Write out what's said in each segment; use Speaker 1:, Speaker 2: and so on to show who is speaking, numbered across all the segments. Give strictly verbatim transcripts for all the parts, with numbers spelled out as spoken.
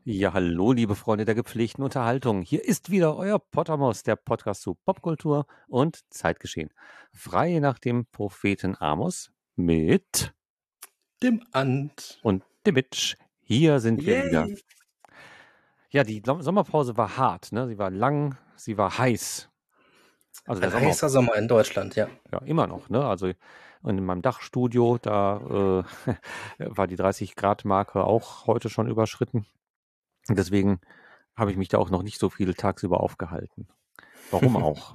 Speaker 1: Ja, hallo, liebe Freunde der gepflegten Unterhaltung. Hier ist wieder euer Pottermos, der Podcast zu Popkultur und Zeitgeschehen. Frei nach dem Propheten Amos mit
Speaker 2: dem Ant
Speaker 1: und dem Mitch. Hier sind wir
Speaker 2: Yay.
Speaker 1: wieder. Ja, die Sommerpause war hart, ne? Sie war lang, sie war heiß. Also der
Speaker 2: Ein
Speaker 1: Sommer,
Speaker 2: heißer Sommer in Deutschland, ja.
Speaker 1: ja, immer noch, ne? Also in meinem Dachstudio, da äh, war die dreißig Grad Marke auch heute schon überschritten. Deswegen habe ich mich da auch noch nicht so viel tagsüber aufgehalten. Warum auch?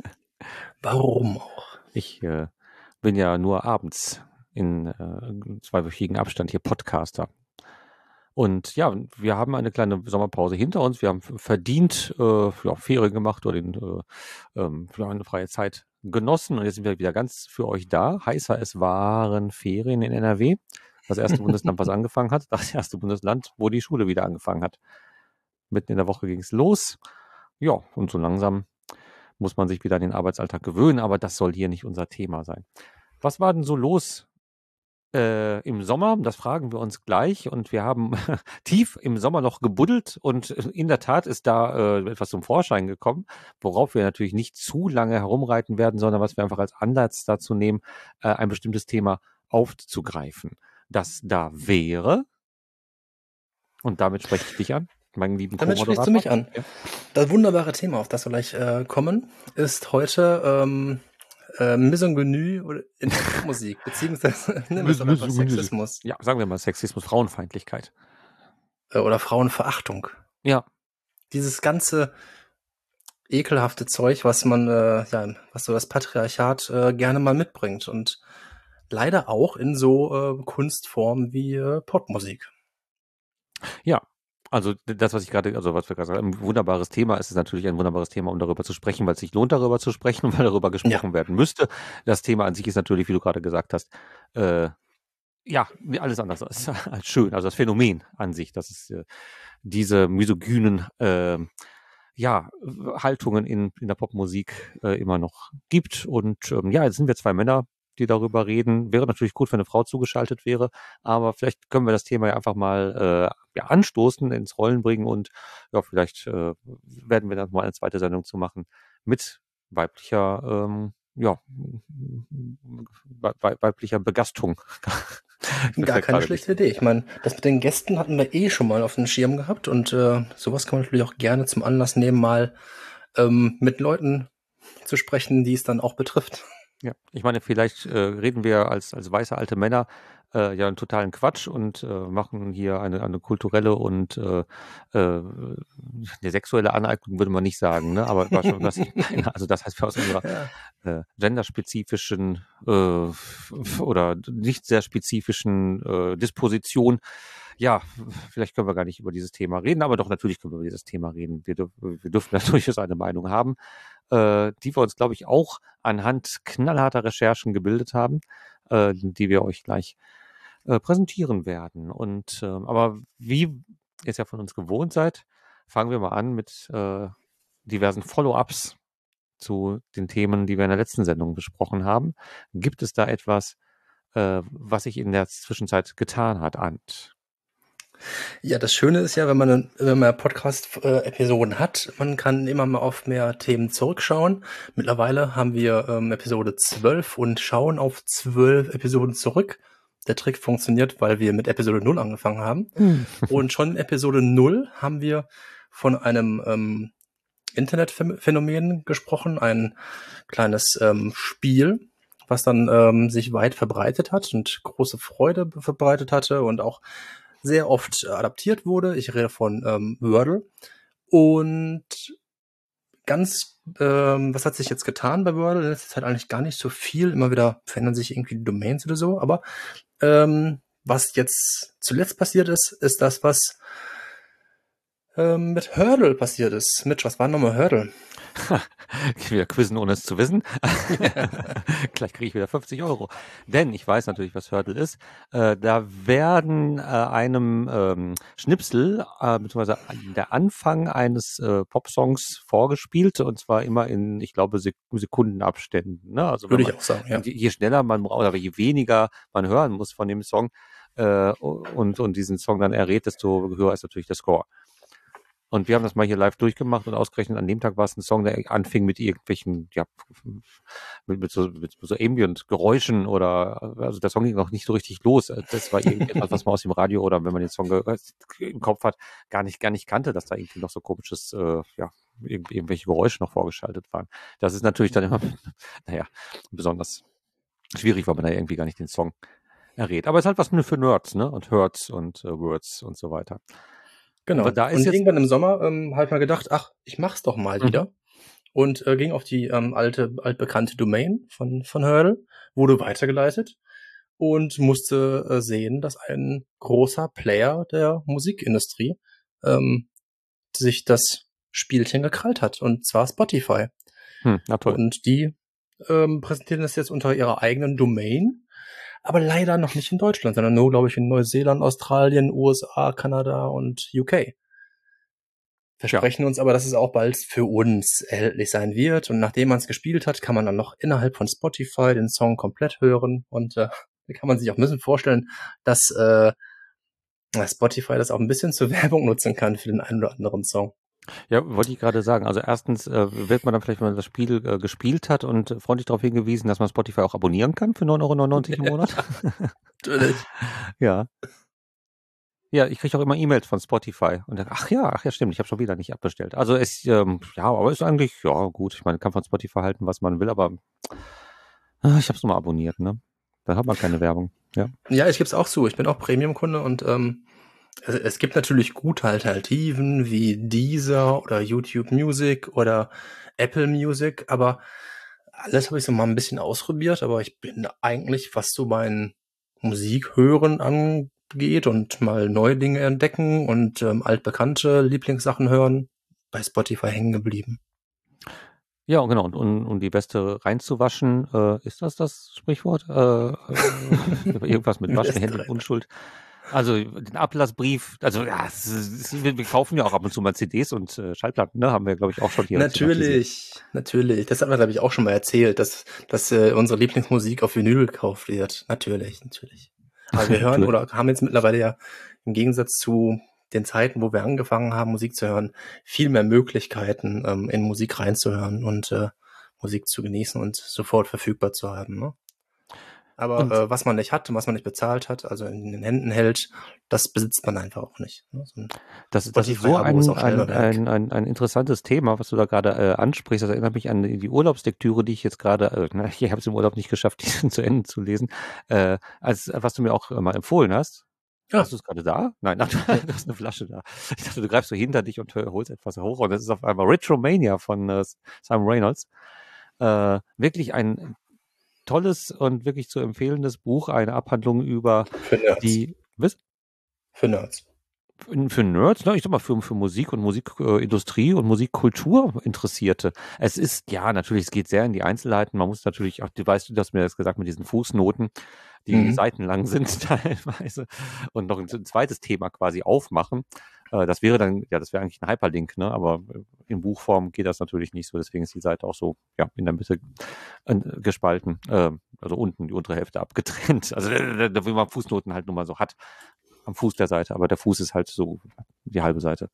Speaker 2: Warum auch?
Speaker 1: Ich äh, bin ja nur abends in äh, zweiwöchigen Abstand hier Podcaster. Und ja, wir haben eine kleine Sommerpause hinter uns. Wir haben verdient äh, ja, Ferien gemacht oder den, äh, ähm, ja, eine freie Zeit genossen. Und jetzt sind wir wieder ganz für euch da. Heißer, es waren Ferien in N R W. Das erste Bundesland, was angefangen hat. Das erste Bundesland, wo die Schule wieder angefangen hat. Mitten in der Woche ging es los. Ja, und so langsam muss man sich wieder an den Arbeitsalltag gewöhnen, aber das soll hier nicht unser Thema sein. Was war denn so los äh, im Sommer? Das fragen wir uns gleich und wir haben tief im Sommer noch gebuddelt und in der Tat ist da äh, etwas zum Vorschein gekommen, worauf wir natürlich nicht zu lange herumreiten werden, sondern was wir einfach als Ansatz dazu nehmen, äh, ein bestimmtes Thema aufzugreifen. Das da wäre, und damit spreche ich dich an, meinen lieben
Speaker 2: Damit sprichst du mich an. Ja. Das wunderbare Thema, auf das wir gleich äh, kommen, ist heute ähm, äh, Misogynie in Musik, beziehungsweise ne, Sexismus.
Speaker 1: Ja, sagen wir mal Sexismus, Frauenfeindlichkeit.
Speaker 2: Äh, oder Frauenverachtung.
Speaker 1: Ja.
Speaker 2: Dieses ganze ekelhafte Zeug, was man, äh, ja, was so das Patriarchat äh, gerne mal mitbringt und leider auch in so äh, Kunstformen wie äh, Popmusik.
Speaker 1: Ja, also das, was ich gerade, also was wir gerade sagen, ein wunderbares Thema ist es natürlich ein wunderbares Thema, um darüber zu sprechen, weil es sich lohnt, darüber zu sprechen und weil darüber gesprochen ja. werden müsste. Das Thema an sich ist natürlich, wie du gerade gesagt hast, äh, ja, alles anders als, als schön. Also das Phänomen an sich, dass es äh, diese misogynen äh, ja, Haltungen in, in der Popmusik äh, immer noch gibt. Und ähm, ja, jetzt sind wir zwei Männer, die darüber reden. Wäre natürlich gut, wenn eine Frau zugeschaltet wäre, aber vielleicht können wir das Thema ja einfach mal äh, ja, anstoßen, ins Rollen bringen und ja, vielleicht äh, werden wir dann mal eine zweite Sendung zu machen mit weiblicher, ähm, ja, weiblicher Begastung.
Speaker 2: Gar keine schlechte Idee. Ich meine, das mit den Gästen hatten wir eh schon mal auf dem Schirm gehabt und äh, sowas kann man natürlich auch gerne zum Anlass nehmen, mal ähm, mit Leuten zu sprechen, die es dann auch betrifft.
Speaker 1: Ja, ich meine, vielleicht äh, reden wir als, als weiße alte Männer äh, ja einen totalen Quatsch und äh, machen hier eine, eine kulturelle und äh, äh, eine sexuelle Aneignung, würde man nicht sagen, ne? Aber war schon, was ich meine. Also das heißt, wir aus unserer ja. äh, genderspezifischen äh, oder nicht sehr spezifischen äh, Disposition, ja, vielleicht können wir gar nicht über dieses Thema reden, aber doch natürlich können wir über dieses Thema reden. Wir, wir dürfen natürlich eine Meinung haben, äh, die wir uns, glaube ich, auch anhand knallharter Recherchen gebildet haben, äh, die wir euch gleich äh, präsentieren werden. Und äh, aber wie ihr es ja von uns gewohnt seid, fangen wir mal an mit äh, diversen Follow-ups zu den Themen, die wir in der letzten Sendung besprochen haben. Gibt es da etwas, äh, was sich in der Zwischenzeit getan hat, Ant?
Speaker 2: Ja, das Schöne ist ja, wenn man, wenn man Podcast-Episoden hat, man kann immer mal auf mehr Themen zurückschauen. Mittlerweile haben wir ähm, Episode zwölf und schauen auf zwölf Episoden zurück. Der Trick funktioniert, weil wir mit Episode null angefangen haben. Mhm. Und schon in Episode null haben wir von einem ähm, Internetphänomen gesprochen, ein kleines ähm, Spiel, was dann ähm, sich weit verbreitet hat und große Freude verbreitet hatte und auch sehr oft adaptiert wurde. Ich rede von ähm, Wordle. Und ganz, ähm, was hat sich jetzt getan bei Wordle? Das ist halt eigentlich gar nicht so viel. Immer wieder verändern sich irgendwie die Domains oder so. Aber ähm, was jetzt zuletzt passiert ist, ist das, was ähm, mit Hurdle passiert ist. Mitch, was war nochmal Hurdle?
Speaker 1: Ich will wieder quizzen, ohne es zu wissen. Gleich kriege ich wieder fünfzig Euro. Denn ich weiß natürlich, was Hurdle ist. Äh, da werden äh, einem ähm, Schnipsel, äh, beziehungsweise der Anfang eines äh, Popsongs vorgespielt, und zwar immer in, ich glaube, Sek- Sekundenabständen. Ne? Also
Speaker 2: Würde
Speaker 1: man,
Speaker 2: ich auch sagen, ja.
Speaker 1: Je, je schneller man braucht, aber je weniger man hören muss von dem Song äh, und, und diesen Song dann errät, desto höher ist natürlich der Score. Und wir haben das mal hier live durchgemacht und ausgerechnet an dem Tag war es ein Song, der anfing mit irgendwelchen, ja, mit, mit so, mit so Ambient-Geräuschen oder, also der Song ging noch nicht so richtig los. Das war irgendetwas, was man aus dem Radio oder wenn man den Song im Kopf hat, gar nicht, gar nicht kannte, dass da irgendwie noch so komisches, äh, ja, irg irgendwelche Geräusche noch vorgeschaltet waren. Das ist natürlich dann immer, naja, besonders schwierig, weil man da irgendwie gar nicht den Song errät. Aber es ist halt was für Nerds, ne? Und Hertz und äh, Words und so weiter.
Speaker 2: Genau.
Speaker 1: Und da ist
Speaker 2: und
Speaker 1: jetzt
Speaker 2: irgendwann im Sommer ähm, habe ich mal gedacht, ach, ich mach's doch mal
Speaker 1: Mhm.
Speaker 2: wieder. Und äh, ging auf die ähm, alte, altbekannte Domain von, von Hurdle, wurde weitergeleitet und musste äh, sehen, dass ein großer Player der Musikindustrie ähm, sich das Spielchen gekrallt hat, und zwar Spotify.
Speaker 1: Hm, na toll.
Speaker 2: Und die ähm, präsentieren das jetzt unter ihrer eigenen Domain, aber leider noch nicht in Deutschland, sondern nur, glaube ich, in Neuseeland, Australien, U S A, Kanada und U K. Versprechen ja. uns aber, dass es auch bald für uns erhältlich sein wird. Und nachdem man es gespielt hat, kann man dann noch innerhalb von Spotify den Song komplett hören. Und äh, da kann man sich auch ein bisschen vorstellen, dass äh, Spotify das auch ein bisschen zur Werbung nutzen kann für den einen oder anderen Song.
Speaker 1: Ja, wollte ich gerade sagen. Also erstens äh, wird man dann vielleicht, wenn man das Spiel äh, gespielt hat und freundlich darauf hingewiesen, dass man Spotify auch abonnieren kann für neun Euro neunundneunzig im Monat.
Speaker 2: Natürlich.
Speaker 1: Ja. Ja, ich kriege auch immer E-Mails von Spotify und dann, ach ja, ach ja, stimmt, ich habe schon wieder nicht abbestellt. Also es, ähm, ja, aber ist eigentlich, ja gut, ich meine, kann von Spotify halten, was man will, aber äh, ich habe es nur mal abonniert, ne? Dann hat man keine Werbung, ja.
Speaker 2: Ja, ich gebe es auch zu. Ich bin auch Premium-Kunde und ähm, es, es gibt natürlich gute Alternativen wie Deezer oder YouTube Music oder Apple Music, aber alles habe ich so mal ein bisschen ausprobiert, aber ich bin eigentlich, was so mein Musikhören angeht und mal neue Dinge entdecken und ähm, altbekannte Lieblingssachen hören, bei Spotify hängen geblieben.
Speaker 1: Ja, genau. Und, und, und die Weste reinzuwaschen, äh, ist das das Sprichwort? Äh, äh, irgendwas mit Waschen, Hände in Unschuld. Also den Ablassbrief, also ja, es ist, wir, wir kaufen ja auch ab und zu mal C Ds und äh, Schallplatten, ne? Haben wir, glaube ich, auch schon hier.
Speaker 2: Natürlich, natürlich. Das hat man, glaube ich, auch schon mal erzählt, dass, dass äh, unsere Lieblingsmusik auf Vinyl gekauft wird. Natürlich, natürlich. Aber wir hören oder haben jetzt mittlerweile ja im Gegensatz zu den Zeiten, wo wir angefangen haben, Musik zu hören, viel mehr Möglichkeiten, ähm, in Musik reinzuhören und äh, Musik zu genießen und sofort verfügbar zu haben. Ne? Aber äh, was man nicht hat und was man nicht bezahlt hat, also in den Händen hält, das besitzt man einfach auch nicht. Ne? So
Speaker 1: das, das ist so ein, ein, ein, ein, ein interessantes Thema, was du da gerade äh, ansprichst. Das erinnert mich an die Urlaubslektüre, die ich jetzt gerade, äh, na, ich habe es im Urlaub nicht geschafft, die zu Ende zu lesen, äh, als was du mir auch mal empfohlen hast. Ja. Hast du es gerade da? Nein, nein, du hast eine Flasche da. Ich dachte, du greifst so hinter dich und holst etwas hoch und das ist auf einmal Retromania von äh, Simon Reynolds. Äh, wirklich ein tolles und wirklich zu empfehlendes Buch, eine Abhandlung über
Speaker 2: für Nerds.
Speaker 1: die, was?
Speaker 2: Für Nerds.
Speaker 1: Für, für Nerds, ne? Ich sag mal, für, für Musik und Musikindustrie äh, und Musikkultur Interessierte. Es ist, ja, natürlich, es geht sehr in die Einzelheiten. Man muss natürlich, auch, du weißt, du hast mir das gesagt mit diesen Fußnoten, die mhm. seitenlang sind teilweise und noch ein, ein zweites Thema quasi aufmachen. Äh, das wäre dann, ja, das wäre eigentlich ein Hyperlink, ne? Aber in Buchform geht das natürlich nicht so. Deswegen ist die Seite auch so, ja, in der Mitte äh, gespalten. Äh, also unten die untere Hälfte abgetrennt. Also da, da, wie man Fußnoten halt nun mal so hat. Am Fuß der Seite, aber der Fuß ist halt so die halbe Seite.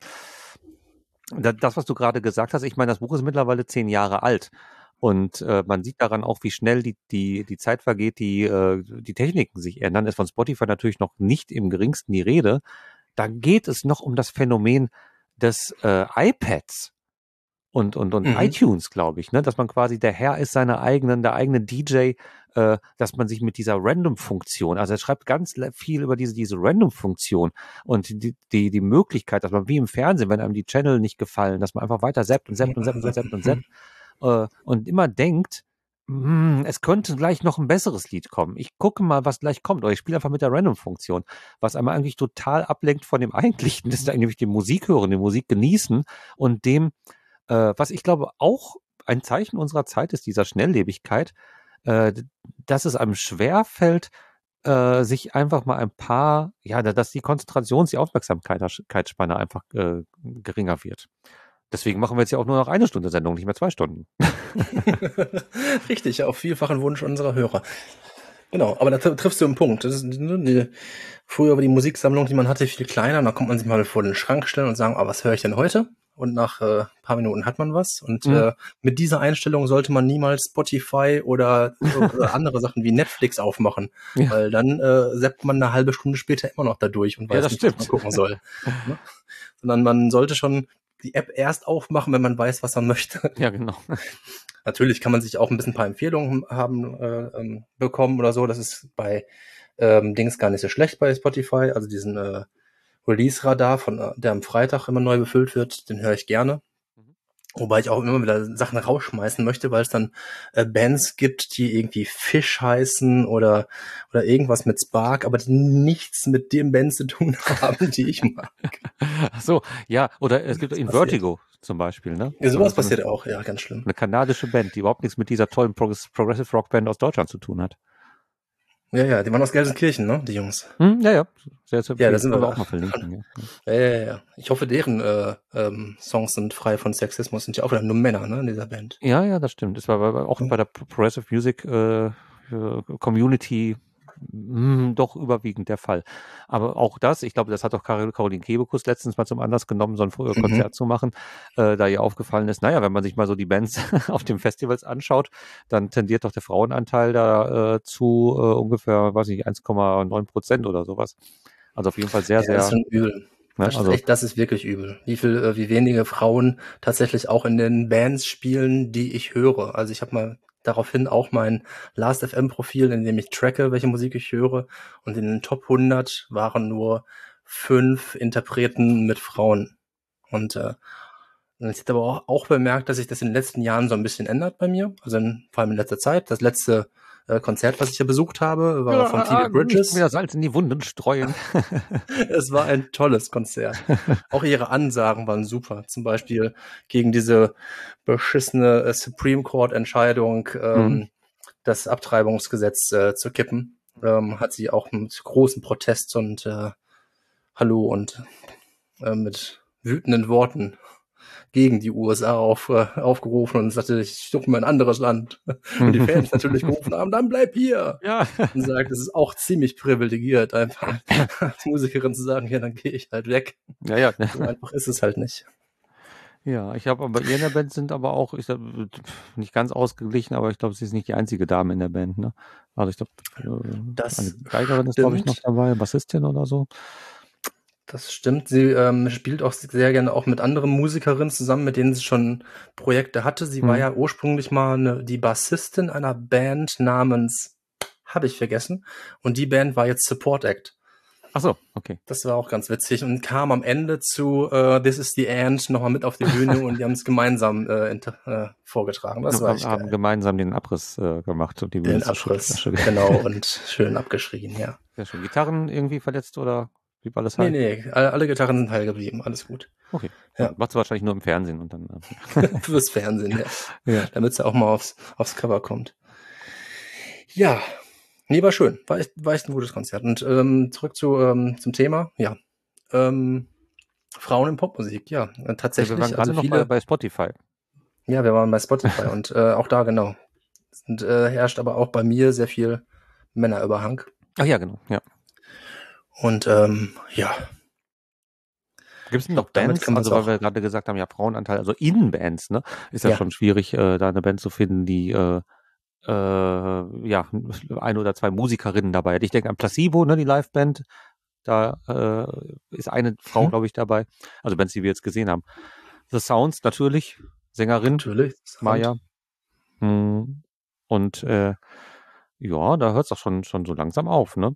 Speaker 1: Das, was du gerade gesagt hast, ich meine, das Buch ist mittlerweile zehn Jahre alt und äh, man sieht daran auch, wie schnell die, die, die Zeit vergeht, die, äh, die Techniken sich ändern. Ist von Spotify natürlich noch nicht im geringsten die Rede. Da geht es noch um das Phänomen des äh, iPads und, und, und mhm. iTunes, glaube ich, ne, dass man quasi der Herr ist seiner eigenen, der eigene D J, äh, dass man sich mit dieser Random-Funktion, also er schreibt ganz viel über diese, diese Random-Funktion und die, die, die Möglichkeit, dass man wie im Fernsehen, wenn einem die Channel nicht gefallen, dass man einfach weiter zappt und zappt und zappt und zappt und zappt äh, und immer denkt, mh, es könnte gleich noch ein besseres Lied kommen. Ich gucke mal, was gleich kommt, oder ich spiele einfach mit der Random-Funktion, was einmal eigentlich total ablenkt von dem Eigentlichen, das ist nämlich dem Musik hören, dem Musik genießen und dem Äh, was ich glaube auch ein Zeichen unserer Zeit ist, dieser Schnelllebigkeit, äh, dass es einem schwerfällt, äh, sich einfach mal ein paar, ja, dass die Konzentrations-, die Aufmerksamkeitsspanne einfach äh, geringer wird. Deswegen machen wir jetzt ja auch nur noch eine Stunde Sendung, nicht mehr zwei Stunden.
Speaker 2: Richtig, auf vielfachen Wunsch unserer Hörer. Genau, aber da tr- triffst du einen Punkt. Das ist, ne, die, früher war die Musiksammlung, die man hatte, viel kleiner. Und da kommt man sich mal vor den Schrank stellen und sagen, ah, was höre ich denn heute? Und nach äh, paar Minuten hat man was. Und
Speaker 1: Mhm.
Speaker 2: äh, mit dieser Einstellung sollte man niemals Spotify oder, oder andere Sachen wie Netflix aufmachen,
Speaker 1: Ja,
Speaker 2: weil dann äh, zappt man eine halbe Stunde später immer noch da durch und
Speaker 1: ja,
Speaker 2: weiß
Speaker 1: das
Speaker 2: nicht, was man
Speaker 1: stimmt.
Speaker 2: gucken soll. Ne? Sondern man sollte schon die App erst aufmachen, wenn man weiß, was man möchte.
Speaker 1: Ja, genau.
Speaker 2: Natürlich kann man sich auch ein bisschen ein paar Empfehlungen haben äh, ähm, bekommen oder so. Das ist bei ähm, Dings gar nicht so schlecht bei Spotify. Also diesen äh, Release-Radar, von äh, der am Freitag immer neu befüllt wird, den höre ich gerne.
Speaker 1: Mhm.
Speaker 2: Wobei ich auch immer wieder Sachen rausschmeißen möchte, weil es dann äh, Bands gibt, die irgendwie Fish heißen oder oder irgendwas mit Spark, aber die nichts mit dem Band zu tun haben, die ich mag.
Speaker 1: Ach so, ja, oder es gibt
Speaker 2: Das
Speaker 1: in
Speaker 2: passiert.
Speaker 1: Vertigo zum Beispiel, ne?
Speaker 2: Ja,
Speaker 1: So eine,
Speaker 2: sowas
Speaker 1: so eine,
Speaker 2: passiert auch, ja, ganz schlimm.
Speaker 1: eine kanadische Band, die überhaupt nichts mit dieser tollen Progress Progressive Rock Band aus Deutschland zu tun hat.
Speaker 2: Ja, ja, die waren aus Gelsenkirchen, ne, die Jungs.
Speaker 1: Hm, ja, ja, sehr zu
Speaker 2: Ja, da
Speaker 1: empfehlen.
Speaker 2: sind
Speaker 1: Können wir
Speaker 2: wir.
Speaker 1: auch mal verlinken. Ja.
Speaker 2: Ja, ja, ja. ja. Ich hoffe, deren äh, ähm, Songs sind frei von Sexismus. Sind ja auch wieder nur Männer, ne, in dieser Band.
Speaker 1: Ja, ja, das stimmt. Es war bei- auch
Speaker 2: Hm.
Speaker 1: bei der Progressive Music äh, äh, Community mh, doch überwiegend der Fall. Aber auch das, ich glaube, das hat auch Carol, Caroline Kebekus letztens mal zum Anlass genommen, so ein früher Konzert
Speaker 2: Mhm.
Speaker 1: zu machen, äh, da ihr aufgefallen ist, naja, wenn man sich mal so die Bands auf den Festivals anschaut, dann tendiert doch der Frauenanteil da äh, zu äh, ungefähr, weiß ich, eins Komma neun Prozent oder sowas. Also auf jeden Fall sehr,
Speaker 2: Ja, das ist
Speaker 1: sehr,
Speaker 2: schon übel.
Speaker 1: ne,
Speaker 2: Das ist
Speaker 1: also
Speaker 2: echt, das ist wirklich übel. Wie viel, äh, wie wenige Frauen tatsächlich auch in den Bands spielen, die ich höre. Also ich habe mal daraufhin auch mein Last F M-Profil, in dem ich tracke, welche Musik ich höre. Und in den Top hundert waren nur fünf Interpreten mit Frauen. Und äh, Und ich habe aber auch, auch bemerkt, dass sich das in den letzten Jahren so ein bisschen ändert bei mir. Also in, vor allem in letzter Zeit. Das letzte äh, Konzert, was ich ja besucht habe, war von Phoebe
Speaker 1: ja, nicht
Speaker 2: Bridges.
Speaker 1: mehr Salz in die Wunden streuen.
Speaker 2: Es war ein tolles Konzert. Auch ihre Ansagen waren super. Zum Beispiel gegen diese beschissene äh, Supreme Court Entscheidung,
Speaker 1: Mhm.
Speaker 2: ähm, das Abtreibungsgesetz äh, zu kippen, ähm, hat sie auch mit großem Protest und äh, Hallo und äh, mit wütenden Worten gegen die U S A auf, äh, aufgerufen und sagte, ich suche mir ein anderes Land. Und die Fans natürlich gerufen haben, dann bleib hier.
Speaker 1: Ja.
Speaker 2: Und sagt, es ist auch ziemlich privilegiert, einfach als Musikerin zu sagen, ja, dann gehe ich halt weg.
Speaker 1: Ja, ja.
Speaker 2: So einfach ist es halt nicht.
Speaker 1: Ja, ich habe aber ihr in der Band sind aber auch, ich glaub, nicht ganz ausgeglichen, aber ich glaube, sie ist nicht die einzige Dame in der Band, ne? Also ich glaube, äh, eine
Speaker 2: Das
Speaker 1: Geigerin ist, glaube ich, noch
Speaker 2: stimmt.
Speaker 1: dabei, Bassistin oder so.
Speaker 2: Das stimmt. Sie ähm, spielt auch sehr gerne auch mit anderen Musikerinnen zusammen, mit denen sie schon Projekte hatte. Sie war
Speaker 1: Hm.
Speaker 2: ja ursprünglich mal eine, die Bassistin einer Band namens, habe ich vergessen. Und die Band war jetzt Support Act.
Speaker 1: Ach so, okay.
Speaker 2: Das war auch ganz witzig und kam am Ende zu äh, This is the End nochmal mit auf die Bühne und die haben es gemeinsam äh, inter, äh, vorgetragen. Das war
Speaker 1: Haben,
Speaker 2: echt
Speaker 1: haben
Speaker 2: geil.
Speaker 1: gemeinsam den Abriss äh, gemacht und die Bühne
Speaker 2: Den
Speaker 1: zu schütteln.
Speaker 2: Abriss, genau, und schön abgeschrien, ja.
Speaker 1: Sehr schön. Gitarren irgendwie verletzt oder blieb alles
Speaker 2: Nee,
Speaker 1: heil?
Speaker 2: nee, alle, alle Gitarren sind heil geblieben, alles gut.
Speaker 1: Okay. Ja,
Speaker 2: Ja,
Speaker 1: macht sie wahrscheinlich nur im Fernsehen und dann. Äh,
Speaker 2: fürs Fernsehen, ja.
Speaker 1: ja.
Speaker 2: Damit sie auch mal aufs, aufs Cover kommt. Ja, nee, war schön. War echt, war echt ein gutes Konzert. Und ähm, zurück zu, ähm, zum Thema, ja. Ähm, Frauen in Popmusik, ja, äh,
Speaker 1: Ja, wir waren
Speaker 2: tatsächlich. Also
Speaker 1: gerade noch bei,
Speaker 2: viele,
Speaker 1: bei Spotify.
Speaker 2: ja, wir waren bei Spotify und äh, auch da genau. Und äh, herrscht aber auch bei mir sehr viel Männerüberhang.
Speaker 1: Ach ja, genau. Ja.
Speaker 2: Und ähm, ja,
Speaker 1: Gibt es
Speaker 2: ich
Speaker 1: denn noch
Speaker 2: glaube, damit
Speaker 1: Bands,
Speaker 2: kann man es
Speaker 1: also weil
Speaker 2: auch.
Speaker 1: wir gerade gesagt haben, ja, Frauenanteil, also in Bands, ne, ist ja
Speaker 2: Ja,
Speaker 1: schon schwierig, äh, da eine Band zu finden, die äh, äh, ja, ein oder zwei Musikerinnen dabei hat. Ich denke an Placebo, ne, die Liveband, da äh, ist eine Frau,
Speaker 2: mhm.
Speaker 1: glaube ich, dabei. Also Bands, die wir jetzt gesehen haben. The Sounds natürlich, Sängerin,
Speaker 2: Natürlich.
Speaker 1: Maya. Hm. Und äh, ja, da hört es auch schon, schon so langsam auf, ne?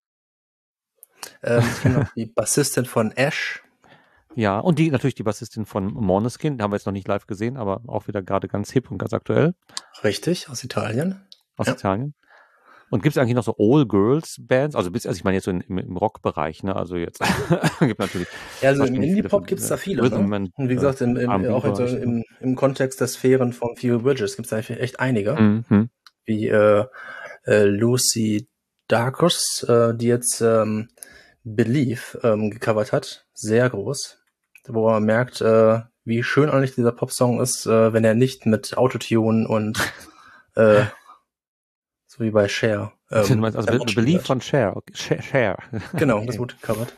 Speaker 2: Ähm, ich kenne noch die Bassistin von Ash.
Speaker 1: Ja, und die natürlich die Bassistin von Måneskin, die haben wir jetzt noch nicht live gesehen, aber auch wieder gerade ganz hip und ganz aktuell
Speaker 2: Richtig, aus Italien.
Speaker 1: aus
Speaker 2: Ja.
Speaker 1: Italien. Und gibt es eigentlich noch so All-Girls-Bands? Also, bis, also ich meine jetzt so in, im, im Rock-Bereich, ne? Also jetzt gibt natürlich
Speaker 2: Ja, also im
Speaker 1: wahrscheinlich viele
Speaker 2: Indie-Pop
Speaker 1: von
Speaker 2: gibt's da
Speaker 1: äh,
Speaker 2: viele,
Speaker 1: Rhythm
Speaker 2: ne?
Speaker 1: and
Speaker 2: Und wie
Speaker 1: äh,
Speaker 2: gesagt, im,
Speaker 1: R and
Speaker 2: im, auch in so,
Speaker 1: B-Bereich. Ne?
Speaker 2: im, im Kontext der Sphären von Phoebe Bridges gibt's da echt einige.
Speaker 1: Mhm.
Speaker 2: Wie äh, äh, Lucy Dacus, äh, die jetzt ähm, Believe ähm, gecovert hat. Sehr groß. Wo man merkt, äh, wie schön eigentlich dieser Popsong ist, äh, wenn er nicht mit Autotune und äh, so wie bei Cher
Speaker 1: Du
Speaker 2: ähm,
Speaker 1: meinst also
Speaker 2: dann
Speaker 1: Be-
Speaker 2: auch schon
Speaker 1: Believe
Speaker 2: gehört.
Speaker 1: von Cher. Okay. Cher. Cher.
Speaker 2: Genau, das
Speaker 1: Okay.
Speaker 2: wurde gecovert.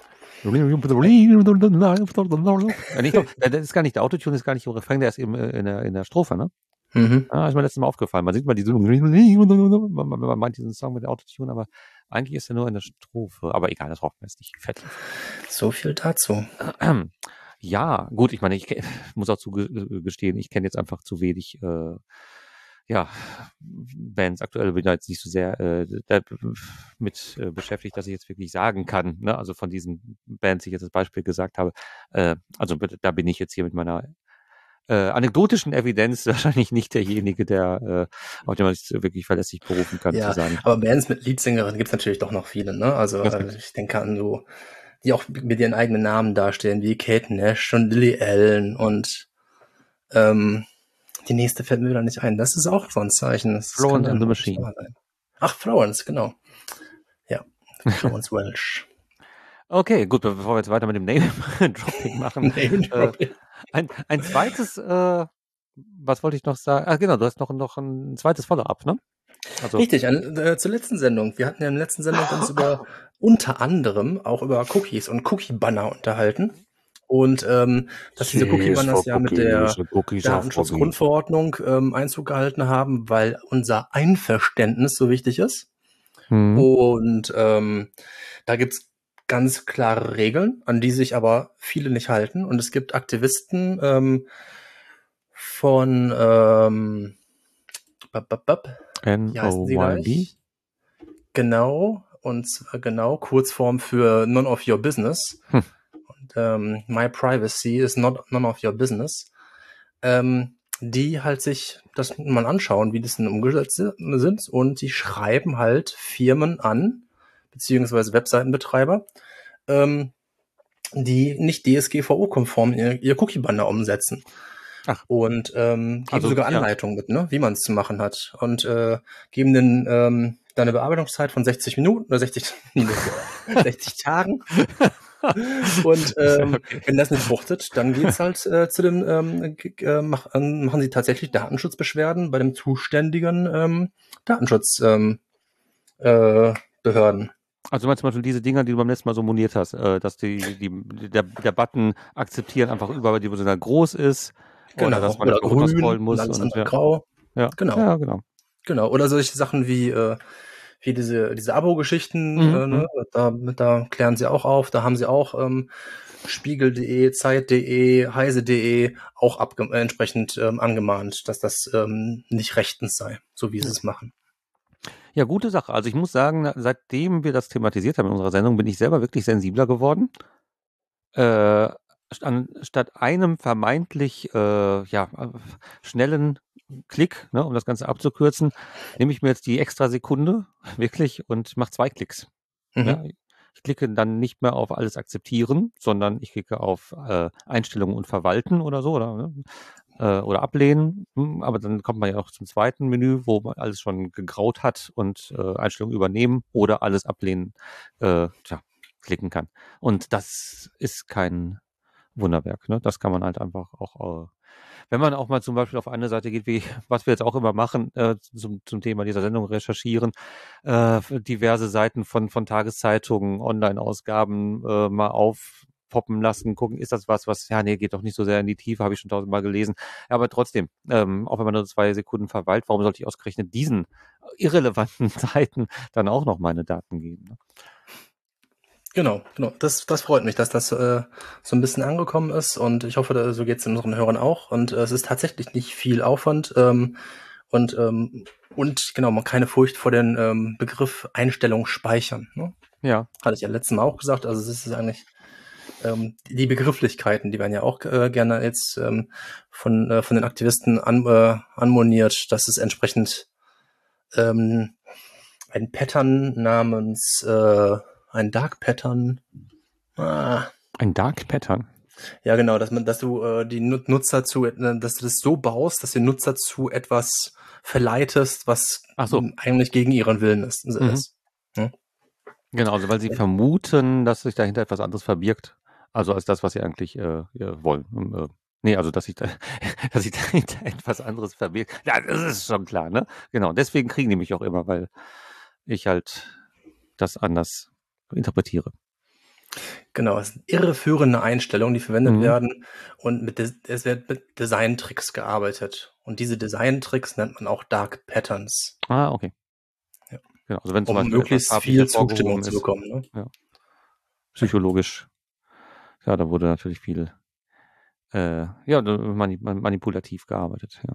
Speaker 1: Ja, nee, doch, äh, das ist gar nicht, der Autotune ist gar nicht im Refrain, der ist eben äh, in der, in der Strophe, ne?
Speaker 2: Mhm.
Speaker 1: Ah, ist mir letztes Mal aufgefallen. Man sieht mal diese, man, man, man meint diesen Song mit der Autotune, aber eigentlich ist er nur in der Strophe. Aber egal, das braucht man jetzt nicht vertiefen.
Speaker 2: So viel dazu.
Speaker 1: Ja, gut, ich meine, ich ke- muss auch zugestehen, ich kenne jetzt einfach zu wenig äh, ja, Bands aktuell, bin da jetzt nicht so sehr äh, da, mit äh, beschäftigt, dass ich jetzt wirklich sagen kann, ne? Also von diesen Bands, die ich jetzt als Beispiel gesagt habe, äh, also bitte, da bin ich jetzt hier mit meiner äh, anekdotischen Evidenz wahrscheinlich nicht derjenige, der äh, auf den man sich wirklich verlässlich berufen kann, zu
Speaker 2: Ja,
Speaker 1: sagen.
Speaker 2: aber Bands mit Leadsängerinnen gibt es natürlich doch noch viele, ne? Also
Speaker 1: Das
Speaker 2: äh,
Speaker 1: gibt's.
Speaker 2: ich denke an so, die auch mit ihren eigenen Namen dastehen, wie Kate Nash und Lily Allen und ähm, die nächste fällt mir wieder nicht ein. Das ist auch so ein Zeichen. Das kann
Speaker 1: Florence and
Speaker 2: dann
Speaker 1: the
Speaker 2: wirklich
Speaker 1: Machine.
Speaker 2: wahr sein. Ach, Florence, genau. Ja, Florence Welch.
Speaker 1: Okay, gut, bevor wir jetzt weiter mit dem Name-Dropping machen. Äh,
Speaker 2: Name-Dropping.
Speaker 1: ein, ein zweites, äh, was wollte ich noch sagen? Ah, genau, du hast noch, noch ein zweites Follow-up, ne? Also,
Speaker 2: Richtig, an, äh, zur letzten Sendung. Wir hatten ja in der letzten Sendung uns über unter anderem auch über Cookies und Cookie-Banner unterhalten. Und ähm, dass diese Cookie-Banners ja mit der
Speaker 1: Cookies auf Cookies.
Speaker 2: Datenschutzgrundverordnung ähm, Einzug gehalten haben, weil unser Einverständnis so wichtig ist.
Speaker 1: Hm.
Speaker 2: Und ähm, da gibt's ganz klare Regeln, an die sich aber viele nicht halten. Und es gibt Aktivisten ähm, von ähm, bap, bap, bap, wie heißen sie
Speaker 1: N O Y B?
Speaker 2: gleich? Genau, und zwar genau, Kurzform für None of Your Business.
Speaker 1: Hm.
Speaker 2: Und ähm, My Privacy is not none of your business. Ähm, die halt sich das mal anschauen, wie das denn umgesetzt sind. Und die schreiben halt Firmen an, beziehungsweise Webseitenbetreiber, ähm, die nicht D S G V O-konform ihr, ihr Cookie-Banner umsetzen.
Speaker 1: Ach.
Speaker 2: Und ähm, geben
Speaker 1: Also,
Speaker 2: sogar
Speaker 1: ja.
Speaker 2: Anleitungen mit, ne, wie man es zu machen hat. Und äh, geben den ähm, dann eine Bearbeitungszeit von sechzig Minuten oder sechzig, sechzig Tagen. Und ähm,
Speaker 1: Okay.
Speaker 2: wenn das nicht fruchtet, dann geht's halt äh, zu dem, ähm, g- äh, mach, äh, machen sie tatsächlich Datenschutzbeschwerden bei dem zuständigen ähm, Datenschutzbehörden. Äh, Behörden.
Speaker 1: Also, du meinst zum Beispiel diese Dinger, die du beim letzten Mal so moniert hast, äh, dass die, die, der, der Button akzeptieren einfach überdimensional groß ist oder
Speaker 2: Genau.
Speaker 1: dass man
Speaker 2: Oder
Speaker 1: dafür
Speaker 2: grün
Speaker 1: runterscrollen
Speaker 2: und
Speaker 1: muss
Speaker 2: alles
Speaker 1: und
Speaker 2: andere
Speaker 1: ja.
Speaker 2: grau.
Speaker 1: Ja,
Speaker 2: Genau.
Speaker 1: ja, genau.
Speaker 2: Genau. Oder solche Sachen wie, äh, wie diese, diese Abo-Geschichten,
Speaker 1: Mhm,
Speaker 2: äh, ne? Da, da klären sie auch auf. Da haben sie auch ähm, Spiegel.de, Zeit.de, Heise.de auch abge äh, entsprechend ähm, angemahnt, dass das ähm, nicht rechtens sei, so wie sie
Speaker 1: Ja.
Speaker 2: es machen.
Speaker 1: Ja, gute Sache. Also ich muss sagen, seitdem wir das thematisiert haben in unserer Sendung, bin ich selber wirklich sensibler geworden. Äh, anstatt einem vermeintlich äh, ja, schnellen Klick, ne, um das Ganze abzukürzen, nehme ich mir jetzt die extra Sekunde wirklich und mache zwei Klicks.
Speaker 2: Mhm.
Speaker 1: Ja, ich klicke dann nicht mehr auf alles akzeptieren, sondern ich klicke auf äh, Einstellungen und verwalten oder so oder, ne, äh, oder ablehnen. Hm, aber dann kommt man ja auch zum zweiten Menü, wo man alles schon gegraut hat und äh, Einstellungen übernehmen oder alles ablehnen äh, tja, klicken kann. Und das ist kein Wunderwerk. Ne? Das kann man halt einfach auch, äh, wenn man auch mal zum Beispiel auf eine Seite geht, wie was wir jetzt auch immer machen, äh, zum, zum Thema dieser Sendung recherchieren, äh, diverse Seiten von, von Tageszeitungen, Online-Ausgaben äh, mal aufpoppen lassen, gucken, ist das was, was, ja, nee, geht doch nicht so sehr in die Tiefe, habe ich schon tausendmal gelesen. Ja, aber trotzdem, ähm, auch wenn man nur zwei Sekunden verweilt, warum sollte ich ausgerechnet diesen irrelevanten Seiten dann auch noch meine Daten geben? Ne?
Speaker 2: Genau, genau. Das, das freut mich, dass das äh, so ein bisschen angekommen ist und ich hoffe, da, so geht es unseren Hörern auch. Und äh, es ist tatsächlich nicht viel Aufwand ähm, und ähm, und genau, man keine Furcht vor den ähm, Begriff Einstellung speichern. Ne?
Speaker 1: Ja.
Speaker 2: Hatte ich ja letztes Mal auch gesagt. Also es ist eigentlich ähm, die Begrifflichkeiten, die werden ja auch äh, gerne jetzt ähm, von äh, von den Aktivisten an, äh, anmoniert, dass es entsprechend ähm, ein Pattern namens äh, ein Dark Pattern. Ah.
Speaker 1: Ein Dark Pattern.
Speaker 2: Ja, genau, dass man, dass du äh, die Nutzer zu, äh, dass du das so baust, dass du den Nutzer zu etwas verleitest, was
Speaker 1: Ach so.
Speaker 2: eigentlich gegen ihren Willen ist.
Speaker 1: Mhm.
Speaker 2: ist. Hm?
Speaker 1: Genau, also weil sie vermuten, dass sich dahinter etwas anderes verbirgt, also als das, was sie eigentlich äh, wollen. Und, äh, nee, also dass sich da, dass sich dahinter etwas anderes verbirgt. Ja, das ist schon klar, ne? Genau, deswegen kriegen die mich auch immer, weil ich halt das anders interpretiere.
Speaker 2: Genau, es sind irreführende Einstellungen, die verwendet
Speaker 1: Mhm.
Speaker 2: werden und mit Des- es wird mit Designtricks gearbeitet. Und diese Designtricks nennt man auch Dark Patterns,
Speaker 1: Ah, okay.
Speaker 2: Ja.
Speaker 1: Genau. Also wenn zum
Speaker 2: um
Speaker 1: Beispiel etwas
Speaker 2: möglichst
Speaker 1: farblich
Speaker 2: viel Zustimmung
Speaker 1: hervorgehoben
Speaker 2: zu
Speaker 1: ist,
Speaker 2: bekommen. Ne?
Speaker 1: ja, psychologisch, ja, da wurde natürlich viel, äh, ja, mani manipulativ gearbeitet, ja.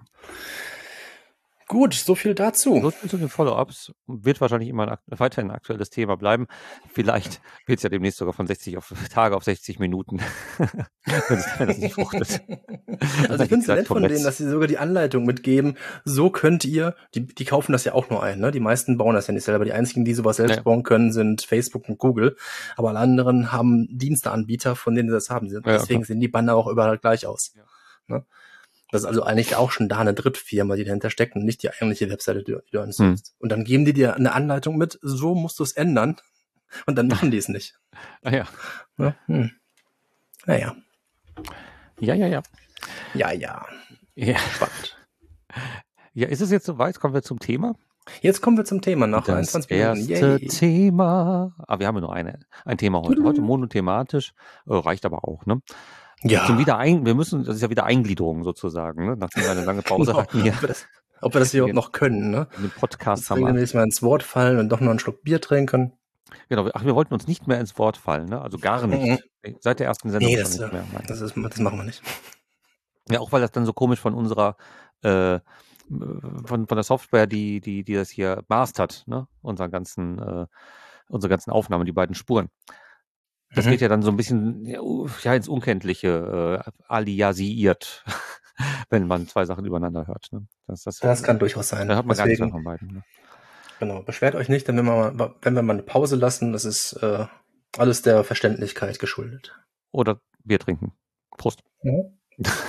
Speaker 2: Gut, so viel dazu.
Speaker 1: So viel zu den Follow-ups. Wird wahrscheinlich immer ein, ak- weiterhin ein aktuelles Thema bleiben. Vielleicht wird es ja demnächst sogar von sechzig auf, Tage auf sechzig Minuten, wenn, es, wenn das nicht fruchtet.
Speaker 2: Also ich
Speaker 1: Die
Speaker 2: finde es
Speaker 1: Zeit
Speaker 2: nett von denen, dass sie sogar die Anleitung mitgeben. So könnt ihr, die, die kaufen das ja auch nur ein, ne? Die meisten bauen das ja nicht selber. Die einzigen, die sowas selbst
Speaker 1: Ja.
Speaker 2: bauen können, sind Facebook und Google. Aber alle anderen haben Diensteanbieter, von denen sie das haben.
Speaker 1: Ja,
Speaker 2: Deswegen
Speaker 1: klar.
Speaker 2: sehen die Banner auch überall gleich aus.
Speaker 1: Ja.
Speaker 2: Ne? Das ist also eigentlich auch schon da eine Drittfirma, die dahinter steckt und nicht die eigentliche Webseite, die, die du
Speaker 1: Hm.
Speaker 2: ansuchst. Und dann geben die dir eine Anleitung mit, so musst du es ändern. Und dann machen die es nicht.
Speaker 1: Ah, ja.
Speaker 2: Ne? Hm. Naja.
Speaker 1: Ja, ja, ja.
Speaker 2: Ja, ja.
Speaker 1: Ja.
Speaker 2: Spannend.
Speaker 1: Ja, ist es jetzt soweit? Kommen wir zum Thema?
Speaker 2: Jetzt kommen wir zum Thema nach
Speaker 1: Das
Speaker 2: einundzwanzig Minuten.
Speaker 1: erste
Speaker 2: Yay.
Speaker 1: Thema. Ah, wir haben ja nur eine, ein Thema heute. Heute monothematisch. Äh, reicht aber auch, ne?
Speaker 2: Ja.
Speaker 1: Zum Wiederein wir müssen, das ist ja wieder Eingliederung sozusagen, ne? Nachdem wir eine lange Pause
Speaker 2: Genau.
Speaker 1: hatten hier.
Speaker 2: Ob wir das, ob wir das überhaupt noch können, ne?
Speaker 1: In dem Podcast
Speaker 2: Jetzt
Speaker 1: haben wir.
Speaker 2: regelmäßig mal ins Wort fallen und doch noch einen Schluck Bier trinken.
Speaker 1: Genau, ach, wir wollten uns nicht mehr ins Wort fallen, ne? Also gar nicht. Seit der ersten Sendung
Speaker 2: Nee,
Speaker 1: schon
Speaker 2: das,
Speaker 1: nicht mehr. Nein.
Speaker 2: das, ist, das machen wir nicht.
Speaker 1: Ja, auch weil das dann so komisch von unserer, äh, von, von der Software, die, die, die das hier mastert, ne? Unseren ganzen, äh, unsere ganzen Aufnahmen, die beiden Spuren. Das
Speaker 2: Mhm.
Speaker 1: geht ja dann so ein bisschen ja, ins Unkenntliche äh, aliasiert, wenn man zwei Sachen übereinander hört. Ne? Das, das,
Speaker 2: Das kann durchaus sein.
Speaker 1: Da hört man gar nichts mehr
Speaker 2: Deswegen,
Speaker 1: von beiden. Ne?
Speaker 2: genau, beschwert euch nicht, denn wenn wir mal, wenn wir mal eine Pause lassen, das ist äh, alles der Verständlichkeit geschuldet.
Speaker 1: Oder Bier trinken. Prost.
Speaker 2: Mhm.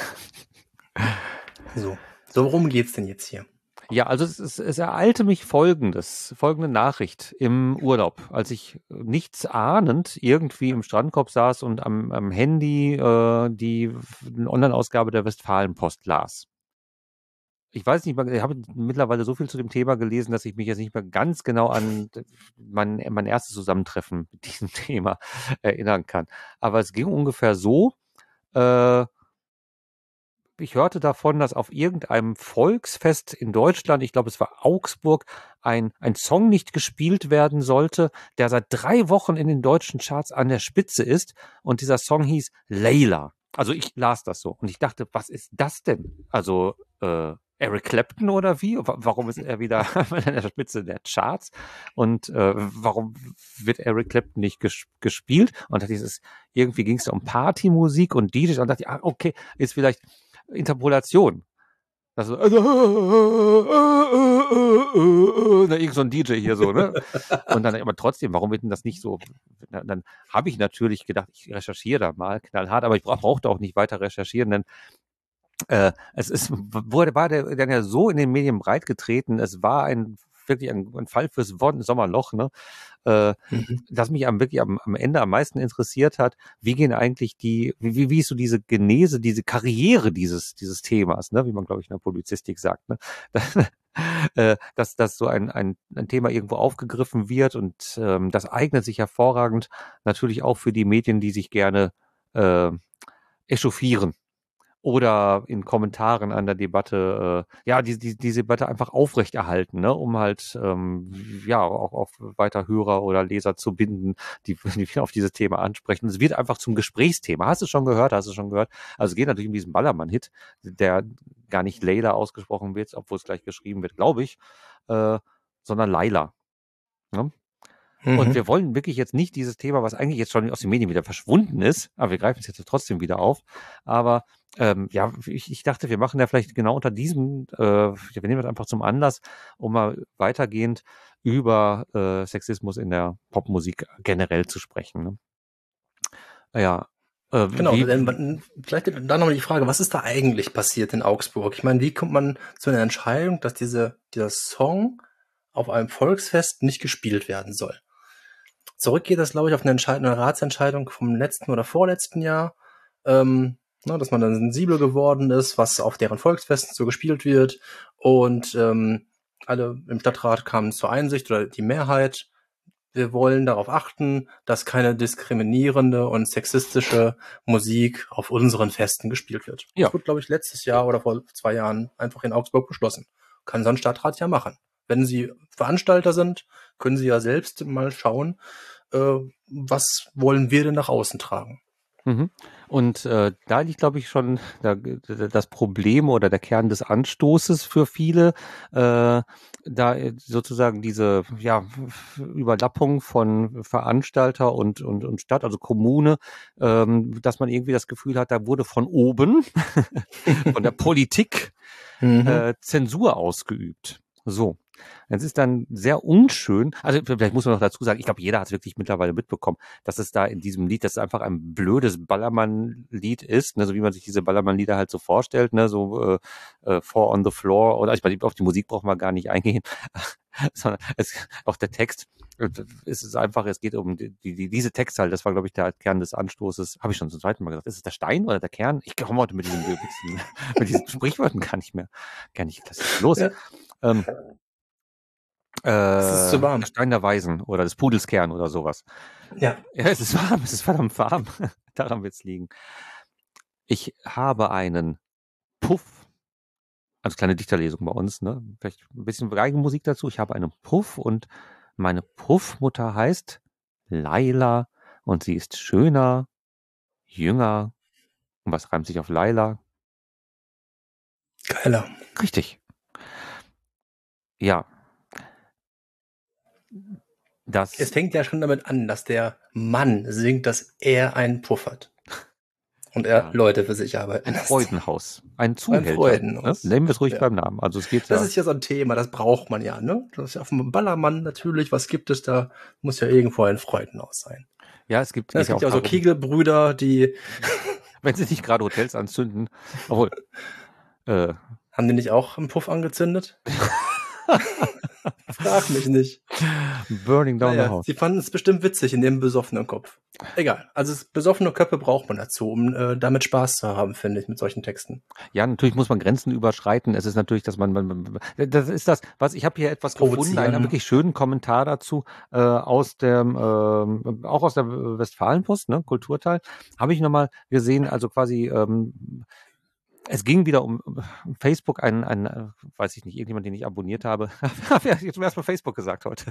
Speaker 2: So, so worum geht's denn jetzt hier?
Speaker 1: Ja, also es, es, es ereilte mich folgendes, folgende Nachricht im Urlaub, als ich nichts ahnend irgendwie im Strandkorb saß und am, am Handy äh, die Online-Ausgabe der Westfalenpost las. Ich weiß nicht, ich habe mittlerweile so viel zu dem Thema gelesen, dass ich mich jetzt nicht mehr ganz genau an mein, mein erstes Zusammentreffen mit diesem Thema erinnern kann. Aber es ging ungefähr so, äh, ich hörte davon, dass auf irgendeinem Volksfest in Deutschland, ich glaube es war Augsburg, ein, ein Song nicht gespielt werden sollte, der seit drei Wochen in den deutschen Charts an der Spitze ist. Und dieser Song hieß Layla. Also ich las das so und ich dachte, was ist das denn? Also äh, Eric Clapton oder wie? Warum ist er wieder an der Spitze der Charts? Und äh, warum wird Eric Clapton nicht ges gespielt? Und dieses, irgendwie ging es um Partymusik und D Js und dachte ich, ah, okay, ist vielleicht Interpolation. Also, na, irgend so ein D J hier so, ne? Und dann, aber trotzdem, warum wird denn das nicht so? Na, dann habe ich natürlich gedacht, ich recherchiere da mal knallhart, aber ich brauchte auch nicht weiter recherchieren, denn äh, es ist, wurde, war der dann ja so in den Medien breit getreten, es war ein wirklich ein, ein Fall fürs Sommerloch, ne? Äh,
Speaker 2: Mhm.
Speaker 1: das mich am, wirklich am, am Ende am meisten interessiert hat, wie gehen eigentlich die, wie, wie ist so diese Genese, diese Karriere dieses, dieses Themas, ne? Wie man, glaube ich, in der Publizistik sagt, ne? äh, dass, dass so ein, ein, ein Thema irgendwo aufgegriffen wird und ähm, das eignet sich hervorragend natürlich auch für die Medien, die sich gerne äh, echauffieren oder in Kommentaren an der Debatte, äh, ja, die, die, diese Debatte einfach aufrechterhalten, ne, um halt, ähm, ja, auch auf weiter Hörer oder Leser zu binden, die, die auf dieses Thema ansprechen. Es wird einfach zum Gesprächsthema. Hast du schon gehört? Hast du schon gehört? Also es geht natürlich um diesen Ballermann-Hit, der gar nicht Layla ausgesprochen wird, obwohl es gleich geschrieben wird, glaube ich, äh, sondern Laila. Ne? Und
Speaker 2: Mhm.
Speaker 1: wir wollen wirklich jetzt nicht dieses Thema, was eigentlich jetzt schon aus den Medien wieder verschwunden ist, aber wir greifen es jetzt trotzdem wieder auf. Aber ähm, ja, ich, ich dachte, wir machen ja vielleicht genau unter diesem, äh, wir nehmen das einfach zum Anlass, um mal weitergehend über äh, Sexismus in der Popmusik generell zu sprechen. Ne? Ja. Äh,
Speaker 2: Genau,
Speaker 1: wie,
Speaker 2: dann, vielleicht dann nochmal die Frage, was ist da eigentlich passiert in Augsburg? Ich meine, wie kommt man zu einer Entscheidung, dass diese, dieser Song auf einem Volksfest nicht gespielt werden soll? Zurück geht das, glaube ich, auf eine, Entscheidung, eine Ratsentscheidung vom letzten oder vorletzten Jahr, ähm, ne, dass man dann sensibel geworden ist, was auf deren Volksfesten so gespielt wird und ähm, Alle im Stadtrat kamen zur Einsicht oder die Mehrheit, wir wollen darauf achten, dass keine diskriminierende und sexistische Musik auf unseren Festen gespielt wird.
Speaker 1: Ja.
Speaker 2: Das wurde, glaube ich, letztes Jahr oder vor zwei Jahren einfach in Augsburg beschlossen. Kann so ein Stadtrat ja machen. Wenn Sie Veranstalter sind, können Sie ja selbst mal schauen, äh, was wollen wir denn nach außen tragen.
Speaker 1: Mhm. Und äh, da liegt, glaube ich, schon da, das Problem oder der Kern des Anstoßes für viele, äh, da sozusagen diese ja, Überlappung von Veranstalter und, und, und Stadt, also Kommune, ähm, dass man irgendwie das Gefühl hat, da wurde von oben, von der Politik,
Speaker 2: Mhm.
Speaker 1: äh, Zensur ausgeübt. So. Es ist dann sehr unschön, also vielleicht muss man noch dazu sagen, ich glaube, jeder hat es wirklich mittlerweile mitbekommen, dass es da in diesem Lied, dass es einfach ein blödes Ballermann-Lied ist, ne, so wie man sich diese Ballermann-Lieder halt so vorstellt, ne, so äh, äh, Four on the Floor, oder ich meine, auf die Musik brauchen wir gar nicht eingehen, sondern es, auch der Text, es ist einfach, es geht um die, die, diese Textteil, das war, glaube ich, der Kern des Anstoßes, habe ich schon zum zweiten Mal gesagt, ist es der Stein oder der Kern? Ich komme heute mit diesen, mit diesen Sprichwörtern gar nicht mehr, gar nicht, was ist los?
Speaker 2: Ja.
Speaker 1: Ähm,
Speaker 2: Es ist zu
Speaker 1: äh,
Speaker 2: warm.
Speaker 1: der Stein der Weisen oder des Pudels Kern oder sowas.
Speaker 2: Ja.
Speaker 1: Ja, es ist warm, es ist verdammt warm. Daran wird's liegen. Ich habe einen Puff, also kleine Dichterlesung bei uns, ne? Vielleicht ein bisschen Geigenmusik dazu. Ich habe einen Puff und meine Puffmutter heißt Laila und sie ist schöner, jünger. Und was reimt sich auf Laila?
Speaker 2: Geiler.
Speaker 1: Richtig. Ja. Das
Speaker 2: Es fängt ja schon damit an, dass der Mann singt, dass er einen Puff hat. Und er
Speaker 1: ja,
Speaker 2: Leute für sich arbeiten
Speaker 1: ein
Speaker 2: lässt.
Speaker 1: Freudenhaus, ein
Speaker 2: Ein
Speaker 1: Zuhälter.
Speaker 2: Freudenhaus.
Speaker 1: Ne? Nehmen wir es ruhig
Speaker 2: Ja.
Speaker 1: beim Namen. Also es geht
Speaker 2: Das
Speaker 1: ja.
Speaker 2: ist ja so ein Thema, das braucht man ja, ne? Das ist ja auf dem Ballermann natürlich, was gibt es da? Muss ja irgendwo ein Freudenhaus sein.
Speaker 1: Ja, es gibt,
Speaker 2: Ja, es gibt ja auch so Kegelbrüder, die
Speaker 1: wenn sie nicht gerade Hotels anzünden, obwohl, äh,
Speaker 2: haben die nicht auch einen Puff angezündet? Frag mich nicht.
Speaker 1: Burning down the
Speaker 2: Naja,
Speaker 1: house.
Speaker 2: sie fanden es bestimmt witzig in dem besoffenen Kopf. Egal. Also es, besoffene Köpfe braucht man dazu, um äh, damit Spaß zu haben, finde ich, mit solchen Texten.
Speaker 1: Ja, natürlich muss man Grenzen überschreiten. Es ist natürlich, dass man, man, man das ist das, was ich habe hier etwas gefunden, einen wirklich schönen Kommentar dazu äh, aus dem, äh, auch aus der Westfalenpost, ne, Kulturteil, habe ich nochmal gesehen. Also quasi ähm, es ging wieder um Facebook, ein, ein, weiß ich nicht, irgendjemand, den ich abonniert habe. Habe ich zum ersten Mal Facebook gesagt heute.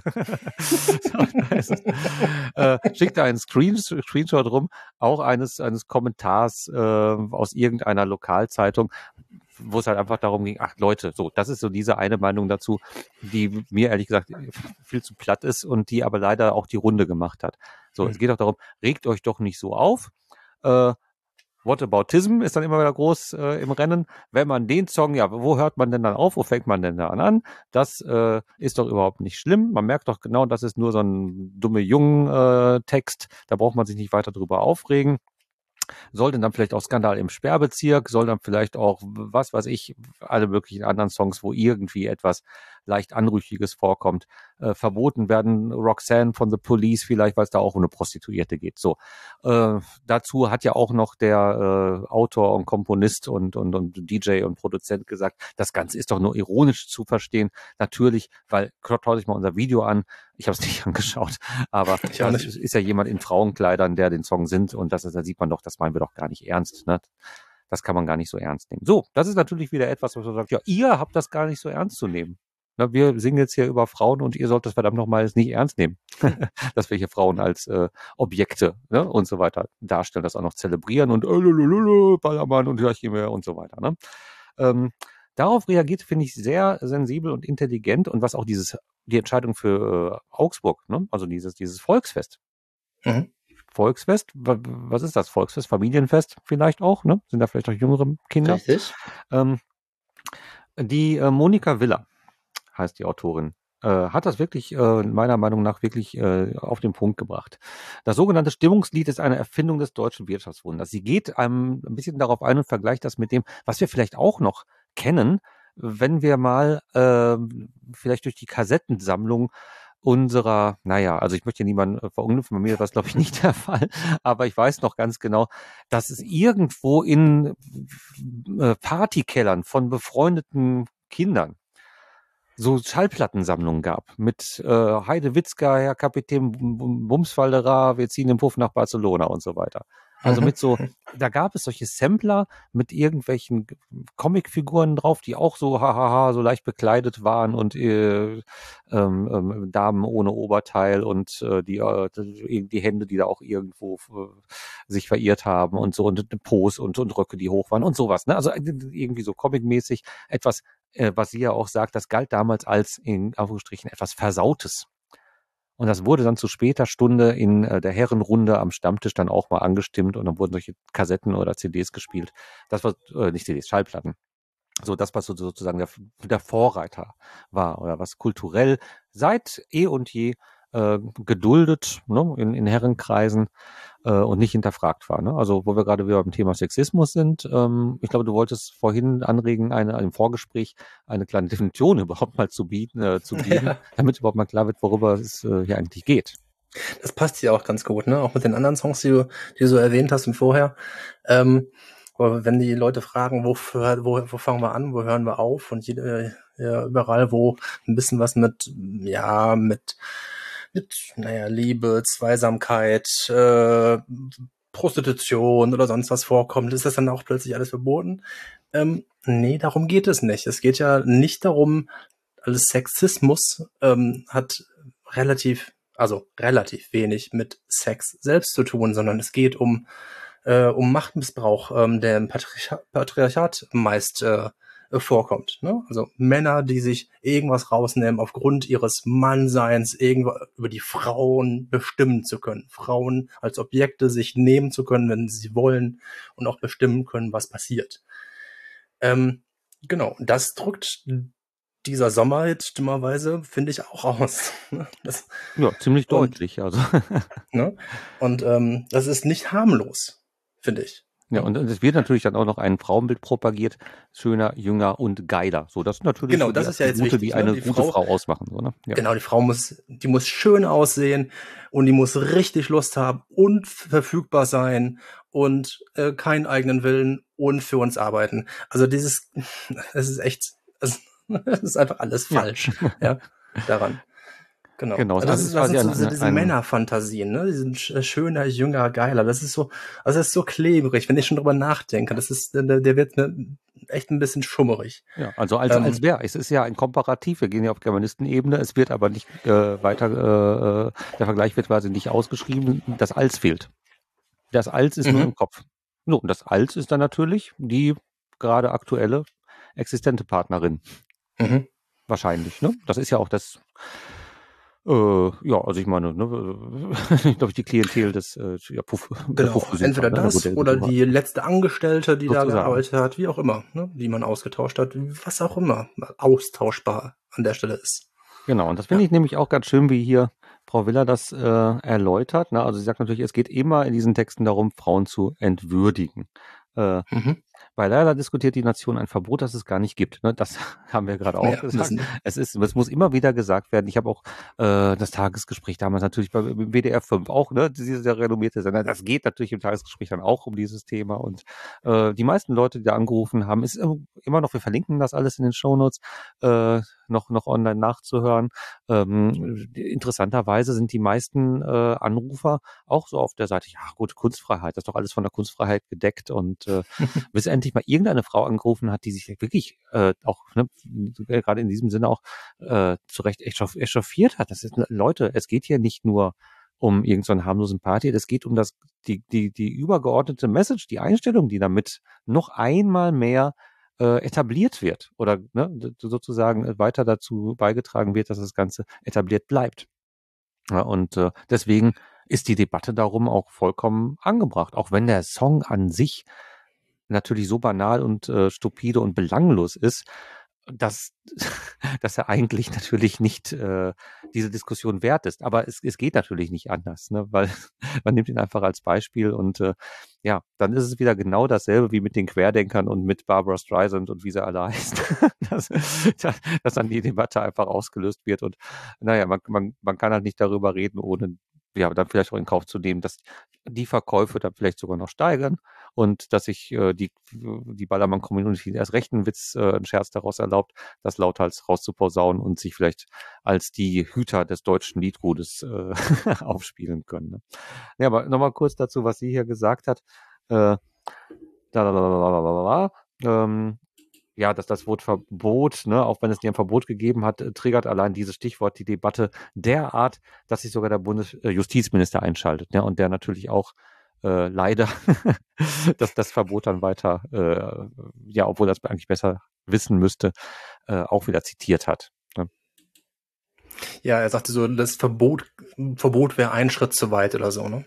Speaker 1: so, es, äh, schickte einen Screen, Screenshot rum, auch eines, eines Kommentars äh, aus irgendeiner Lokalzeitung, wo es halt einfach darum ging, ach Leute, so, das ist so diese eine Meinung dazu, die mir ehrlich gesagt viel zu platt ist und die aber leider auch die Runde gemacht hat. So, mhm. Es geht auch darum, regt euch doch nicht so auf. Äh, Whataboutism ist dann immer wieder groß äh, im Rennen. Wenn man den Song, ja, wo hört man denn dann auf? Wo fängt man denn da an? Das äh, ist doch überhaupt nicht schlimm. Man merkt doch genau, das ist nur so ein dumme Jungen-Text. Äh, da braucht man sich nicht weiter drüber aufregen. Soll denn dann vielleicht auch Skandal im Sperrbezirk, soll dann vielleicht auch, was weiß ich, alle möglichen anderen Songs, wo irgendwie etwas leicht Anrüchiges vorkommt, äh, verboten werden. Roxanne von The Police vielleicht, weil es da auch um eine Prostituierte geht. So, äh, dazu hat ja auch noch der äh, Autor und Komponist und, und, und D J und Produzent gesagt, das Ganze ist doch nur ironisch zu verstehen. Natürlich, weil, schaut euch mal unser Video an, ich habe es nicht angeschaut, aber da ist, ist ja jemand in Frauenkleidern, der den Song singt und das ist, da sieht man doch, das meinen wir doch gar nicht ernst. Ne? Das kann man gar nicht so ernst nehmen. So, das ist natürlich wieder etwas, was man sagt, ja, ihr habt das gar nicht so ernst zu nehmen. Na, wir singen jetzt hier über Frauen und ihr sollt das verdammt nochmal nicht ernst nehmen, dass wir hier Frauen als äh, Objekte, ne, und so weiter darstellen, das auch noch zelebrieren und äh, Ballermann und Hörchime und so weiter. Ne? Ähm, darauf reagiert, finde ich, sehr sensibel und intelligent und was auch dieses die Entscheidung für äh, Augsburg, ne? Also dieses dieses Volksfest. Mhm. Volksfest, was ist das? Volksfest, Familienfest vielleicht auch, ne? Sind da vielleicht auch jüngere Kinder?
Speaker 2: Richtig.
Speaker 1: Ähm, die äh, Monika Willer heißt die Autorin, äh, hat das wirklich äh, meiner Meinung nach wirklich äh, auf den Punkt gebracht. Das sogenannte Stimmungslied ist eine Erfindung des deutschen Wirtschaftswunders. Sie geht ähm, ein bisschen darauf ein und vergleicht das mit dem, was wir vielleicht auch noch kennen, wenn wir mal äh, vielleicht durch die Kassettensammlung unserer, naja, also ich möchte niemanden äh, verunglimpfen, bei mir war das glaube ich nicht der Fall, aber ich weiß noch ganz genau, dass es irgendwo in äh, Partykellern von befreundeten Kindern so Schallplattensammlungen gab mit äh, Heide Witzka, Herr Kapitän Bumsfaldera, wir ziehen den Puff nach Barcelona und so weiter. Also
Speaker 2: Mhm.
Speaker 1: mit so, da gab es solche Sampler mit irgendwelchen Comicfiguren drauf, die auch so hahaha, so leicht bekleidet waren und äh, ähm, ähm, Damen ohne Oberteil und äh, die, äh, die Hände, die da auch irgendwo äh, sich verirrt haben und so und Pose und, und Röcke, die hoch waren und sowas. Ne? Also irgendwie so comicmäßig etwas, äh, was sie ja auch sagt, das galt damals als in Anführungsstrichen etwas Versautes. Und das wurde dann zu später Stunde in äh, der Herrenrunde am Stammtisch dann auch mal angestimmt und dann wurden solche Kassetten oder C Ds gespielt. Das war, äh, nicht C Ds, Schallplatten. So das, was so, sozusagen der, der Vorreiter war oder was kulturell seit eh und je äh, geduldet, ne, in, in Herrenkreisen äh, und nicht hinterfragt war. Ne? Also wo wir gerade wieder beim Thema Sexismus sind, ähm, ich glaube, du wolltest vorhin anregen, eine, im Vorgespräch eine kleine Definition überhaupt mal zu bieten, äh, zu geben,
Speaker 2: Ja,
Speaker 1: damit überhaupt mal klar wird, worüber es äh, hier eigentlich geht.
Speaker 2: das passt ja auch ganz gut, ne? Auch mit den anderen Songs, die du, die du so erwähnt hast und vorher. Ähm, aber wenn die Leute fragen, wo, wo, wo fangen wir an, wo hören wir auf und jede, ja, überall, wo ein bisschen was mit, ja, mit, mit, naja, Liebe, Zweisamkeit, äh, Prostitution oder sonst was vorkommt, ist das dann auch plötzlich alles verboten? Ähm, nee, darum geht es nicht. Es geht ja nicht darum, also Sexismus ähm, hat relativ, also relativ wenig mit Sex selbst zu tun, sondern es geht um äh, um Machtmissbrauch, ähm, der im Patriarcha Patriarchat meist äh, vorkommt. Ne? Also Männer, die sich irgendwas rausnehmen aufgrund ihres Mannseins, irgendwo über die Frauen bestimmen zu können. Frauen als Objekte sich nehmen zu können, wenn sie wollen und auch bestimmen können, was passiert. Ähm, genau, das drückt dieser Sommer jetzt dummerweise, finde ich, auch aus. Das,
Speaker 1: Ja, ziemlich
Speaker 2: und,
Speaker 1: deutlich. Also
Speaker 2: ne? Und ähm, das ist nicht harmlos, finde ich.
Speaker 1: ja,
Speaker 2: Ne?
Speaker 1: und es wird natürlich dann auch noch ein Frauenbild propagiert, schöner, jünger und geiler. So, das sind natürlich
Speaker 2: Genau,
Speaker 1: so die
Speaker 2: das ist ja jetzt
Speaker 1: Attribute, die
Speaker 2: wichtig. Ne?
Speaker 1: eine
Speaker 2: Die
Speaker 1: gute
Speaker 2: Frau,
Speaker 1: Frau ausmachen. So, ne? Ja.
Speaker 2: genau, die Frau muss, die muss schön aussehen und die muss richtig Lust haben und verfügbar sein und äh, keinen eigenen Willen und für uns arbeiten. Also dieses, es ist echt, es ist einfach alles
Speaker 1: Ja.
Speaker 2: falsch, ja, daran. Genau.
Speaker 1: Genau,
Speaker 2: Also das
Speaker 1: also es
Speaker 2: ist,
Speaker 1: ist
Speaker 2: das
Speaker 1: quasi
Speaker 2: sind so
Speaker 1: ein,
Speaker 2: diese,
Speaker 1: ein,
Speaker 2: diese
Speaker 1: ein
Speaker 2: Männerfantasien, ne? Die sind sch- schöner, jünger, geiler. Das ist so, also das ist so klebrig, wenn ich schon drüber nachdenke. Das ist, der, der wird mir echt ein bisschen schummerig.
Speaker 1: ja, also als, als
Speaker 2: Ähm,
Speaker 1: wer? Es ist ja ein Komparativ, wir gehen ja auf Germanistenebene, es wird aber nicht äh, weiter, äh, äh, der Vergleich wird quasi nicht ausgeschrieben, das Als fehlt. Das Als ist nur
Speaker 2: mhm,
Speaker 1: im Kopf. So, und das Als ist dann natürlich die gerade aktuelle existente Partnerin.
Speaker 2: mhm.
Speaker 1: Wahrscheinlich, ne? Das ist ja auch das, äh, ja, also ich meine, ne, ich glaube, die Klientel des äh, ja, Puff, der
Speaker 2: Genau.
Speaker 1: Puffbesucher,
Speaker 2: Entweder
Speaker 1: ne, der
Speaker 2: das oder
Speaker 1: Bordellbesucher,
Speaker 2: die letzte Angestellte, die da
Speaker 1: sozusagen.
Speaker 2: gearbeitet hat, wie auch immer, ne? Die man ausgetauscht hat, was auch immer austauschbar an der Stelle ist.
Speaker 1: Genau, und das finde
Speaker 2: Ja.
Speaker 1: ich nämlich auch ganz schön, wie hier Frau Willer das äh, erläutert. Ne? Also sie sagt natürlich, es geht immer in diesen Texten darum, Frauen zu entwürdigen. Äh,
Speaker 2: Mhm.
Speaker 1: Bei Leila diskutiert die Nation ein Verbot, das es gar nicht gibt. Ne? Das haben wir gerade auch
Speaker 2: Ja,
Speaker 1: gesagt.
Speaker 2: müssen.
Speaker 1: Es ist, es muss immer wieder gesagt werden. Ich habe auch äh, das Tagesgespräch damals natürlich bei W D R fünf auch, ne, dieser sehr renommierte Sender. Das geht natürlich im Tagesgespräch dann auch um dieses Thema. Und äh, die meisten Leute, die da angerufen haben, ist immer noch, wir verlinken das alles in den Shownotes, äh, noch, noch online nachzuhören. Ähm, interessanterweise sind die meisten äh, Anrufer auch so auf der Seite, ja gut, Kunstfreiheit, das ist doch alles von der Kunstfreiheit gedeckt und äh, bis endlich mal irgendeine Frau angerufen hat, die sich wirklich äh, auch, ne, gerade in diesem Sinne auch äh, zu Recht echauffiert hat. Das ist, Leute, es geht hier nicht nur um irgendeinen so harmlosen Party, es geht um das, die, die, die übergeordnete Message, die Einstellung, die damit noch einmal mehr äh, etabliert wird oder ne, sozusagen weiter dazu beigetragen wird, dass das Ganze etabliert bleibt. Ja, und äh, deswegen ist die Debatte darum auch vollkommen angebracht, auch wenn der Song an sich natürlich so banal und äh, stupide und belanglos ist, dass, dass er eigentlich natürlich nicht äh, diese Diskussion wert ist. Aber es, es geht natürlich nicht anders, ne? Weil man nimmt ihn einfach als Beispiel und äh, ja, dann ist es wieder genau dasselbe wie mit den Querdenkern und mit Barbara Streisand und wie sie alle heißen, dass, dass dann die Debatte einfach ausgelöst wird und naja, man, man, man kann halt nicht darüber reden, ohne ja, dann vielleicht auch in Kauf zu nehmen, dass die Verkäufe dann vielleicht sogar noch steigern und dass sich äh, die, die Ballermann-Community erst recht einen Witz, äh, einen Scherz daraus erlaubt, das lauthals rauszuposaunen und sich vielleicht als die Hüter des deutschen Liedgutes äh, aufspielen können. Ne? Ja, aber nochmal kurz dazu, was sie hier gesagt hat. Äh, da, da, da, da, da, da, ähm, ja, dass das Wort Verbot, ne, auch wenn es nie ein Verbot gegeben hat, äh, triggert allein dieses Stichwort die Debatte derart, dass sich sogar der Bundesjustizminister einschaltet, ne, und der natürlich auch äh, leider dass das Verbot dann weiter, äh, ja, obwohl er es eigentlich besser wissen müsste, äh, auch wieder zitiert hat. Ne?
Speaker 2: Ja, er sagte so, das Verbot, Verbot wäre ein Schritt zu weit oder so, ne?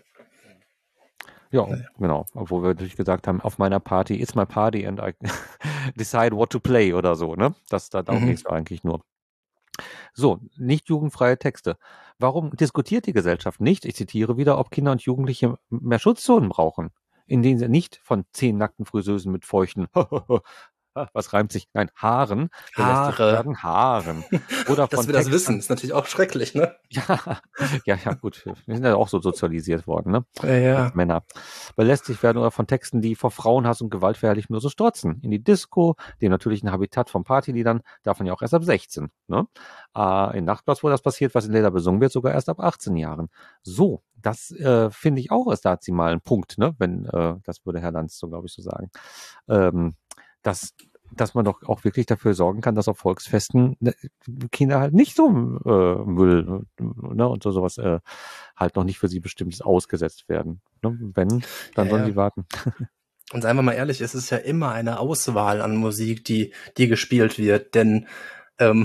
Speaker 1: Ja,
Speaker 2: Naja.
Speaker 1: genau. Obwohl wir natürlich gesagt haben, auf meiner Party, it's my party and I decide what to play oder so, ne? Das, da, darum
Speaker 2: Mhm.
Speaker 1: ging es eigentlich nur. So, nicht jugendfreie Texte. Warum diskutiert die Gesellschaft nicht, ich zitiere wieder, ob Kinder und Jugendliche mehr Schutzzonen brauchen, in denen sie nicht von zehn nackten Friseusen mit feuchten was reimt sich? Nein, Haaren belästigt
Speaker 2: Haare.
Speaker 1: werden, Haaren. Oder
Speaker 2: Dass
Speaker 1: von
Speaker 2: wir das wissen,
Speaker 1: Textern.
Speaker 2: ist natürlich auch schrecklich, ne?
Speaker 1: Ja, ja, ja, gut. Wir sind ja auch so sozialisiert worden, ne?
Speaker 2: Ja, ja.
Speaker 1: Als Männer. Belästigt werden oder von Texten, die vor Frauenhass und Gewaltverherrlichung nur so strotzen. In die Disco, dem natürlichen Habitat von Partyliedern, davon ja auch erst ab sechzehn, ne? Äh, in Nachtclubs, wo das passiert, was in Lieder besungen wird, sogar erst ab achtzehn Jahren. So, das äh, finde ich auch, ist da sie mal ein Punkt, ne? Wenn, äh, das würde Herr Lanz so, glaube ich, so sagen. Ähm, dass dass man doch auch wirklich dafür sorgen kann, dass auf Volksfesten ne, Kinder halt nicht so äh, Müll ne, und so sowas äh, halt noch nicht für sie bestimmtes ausgesetzt werden. Ne? Wenn, dann
Speaker 2: Ja,
Speaker 1: sollen
Speaker 2: ja.
Speaker 1: sie warten.
Speaker 2: Und seien wir mal ehrlich, es ist ja immer eine Auswahl an Musik, die, die gespielt wird, denn ähm,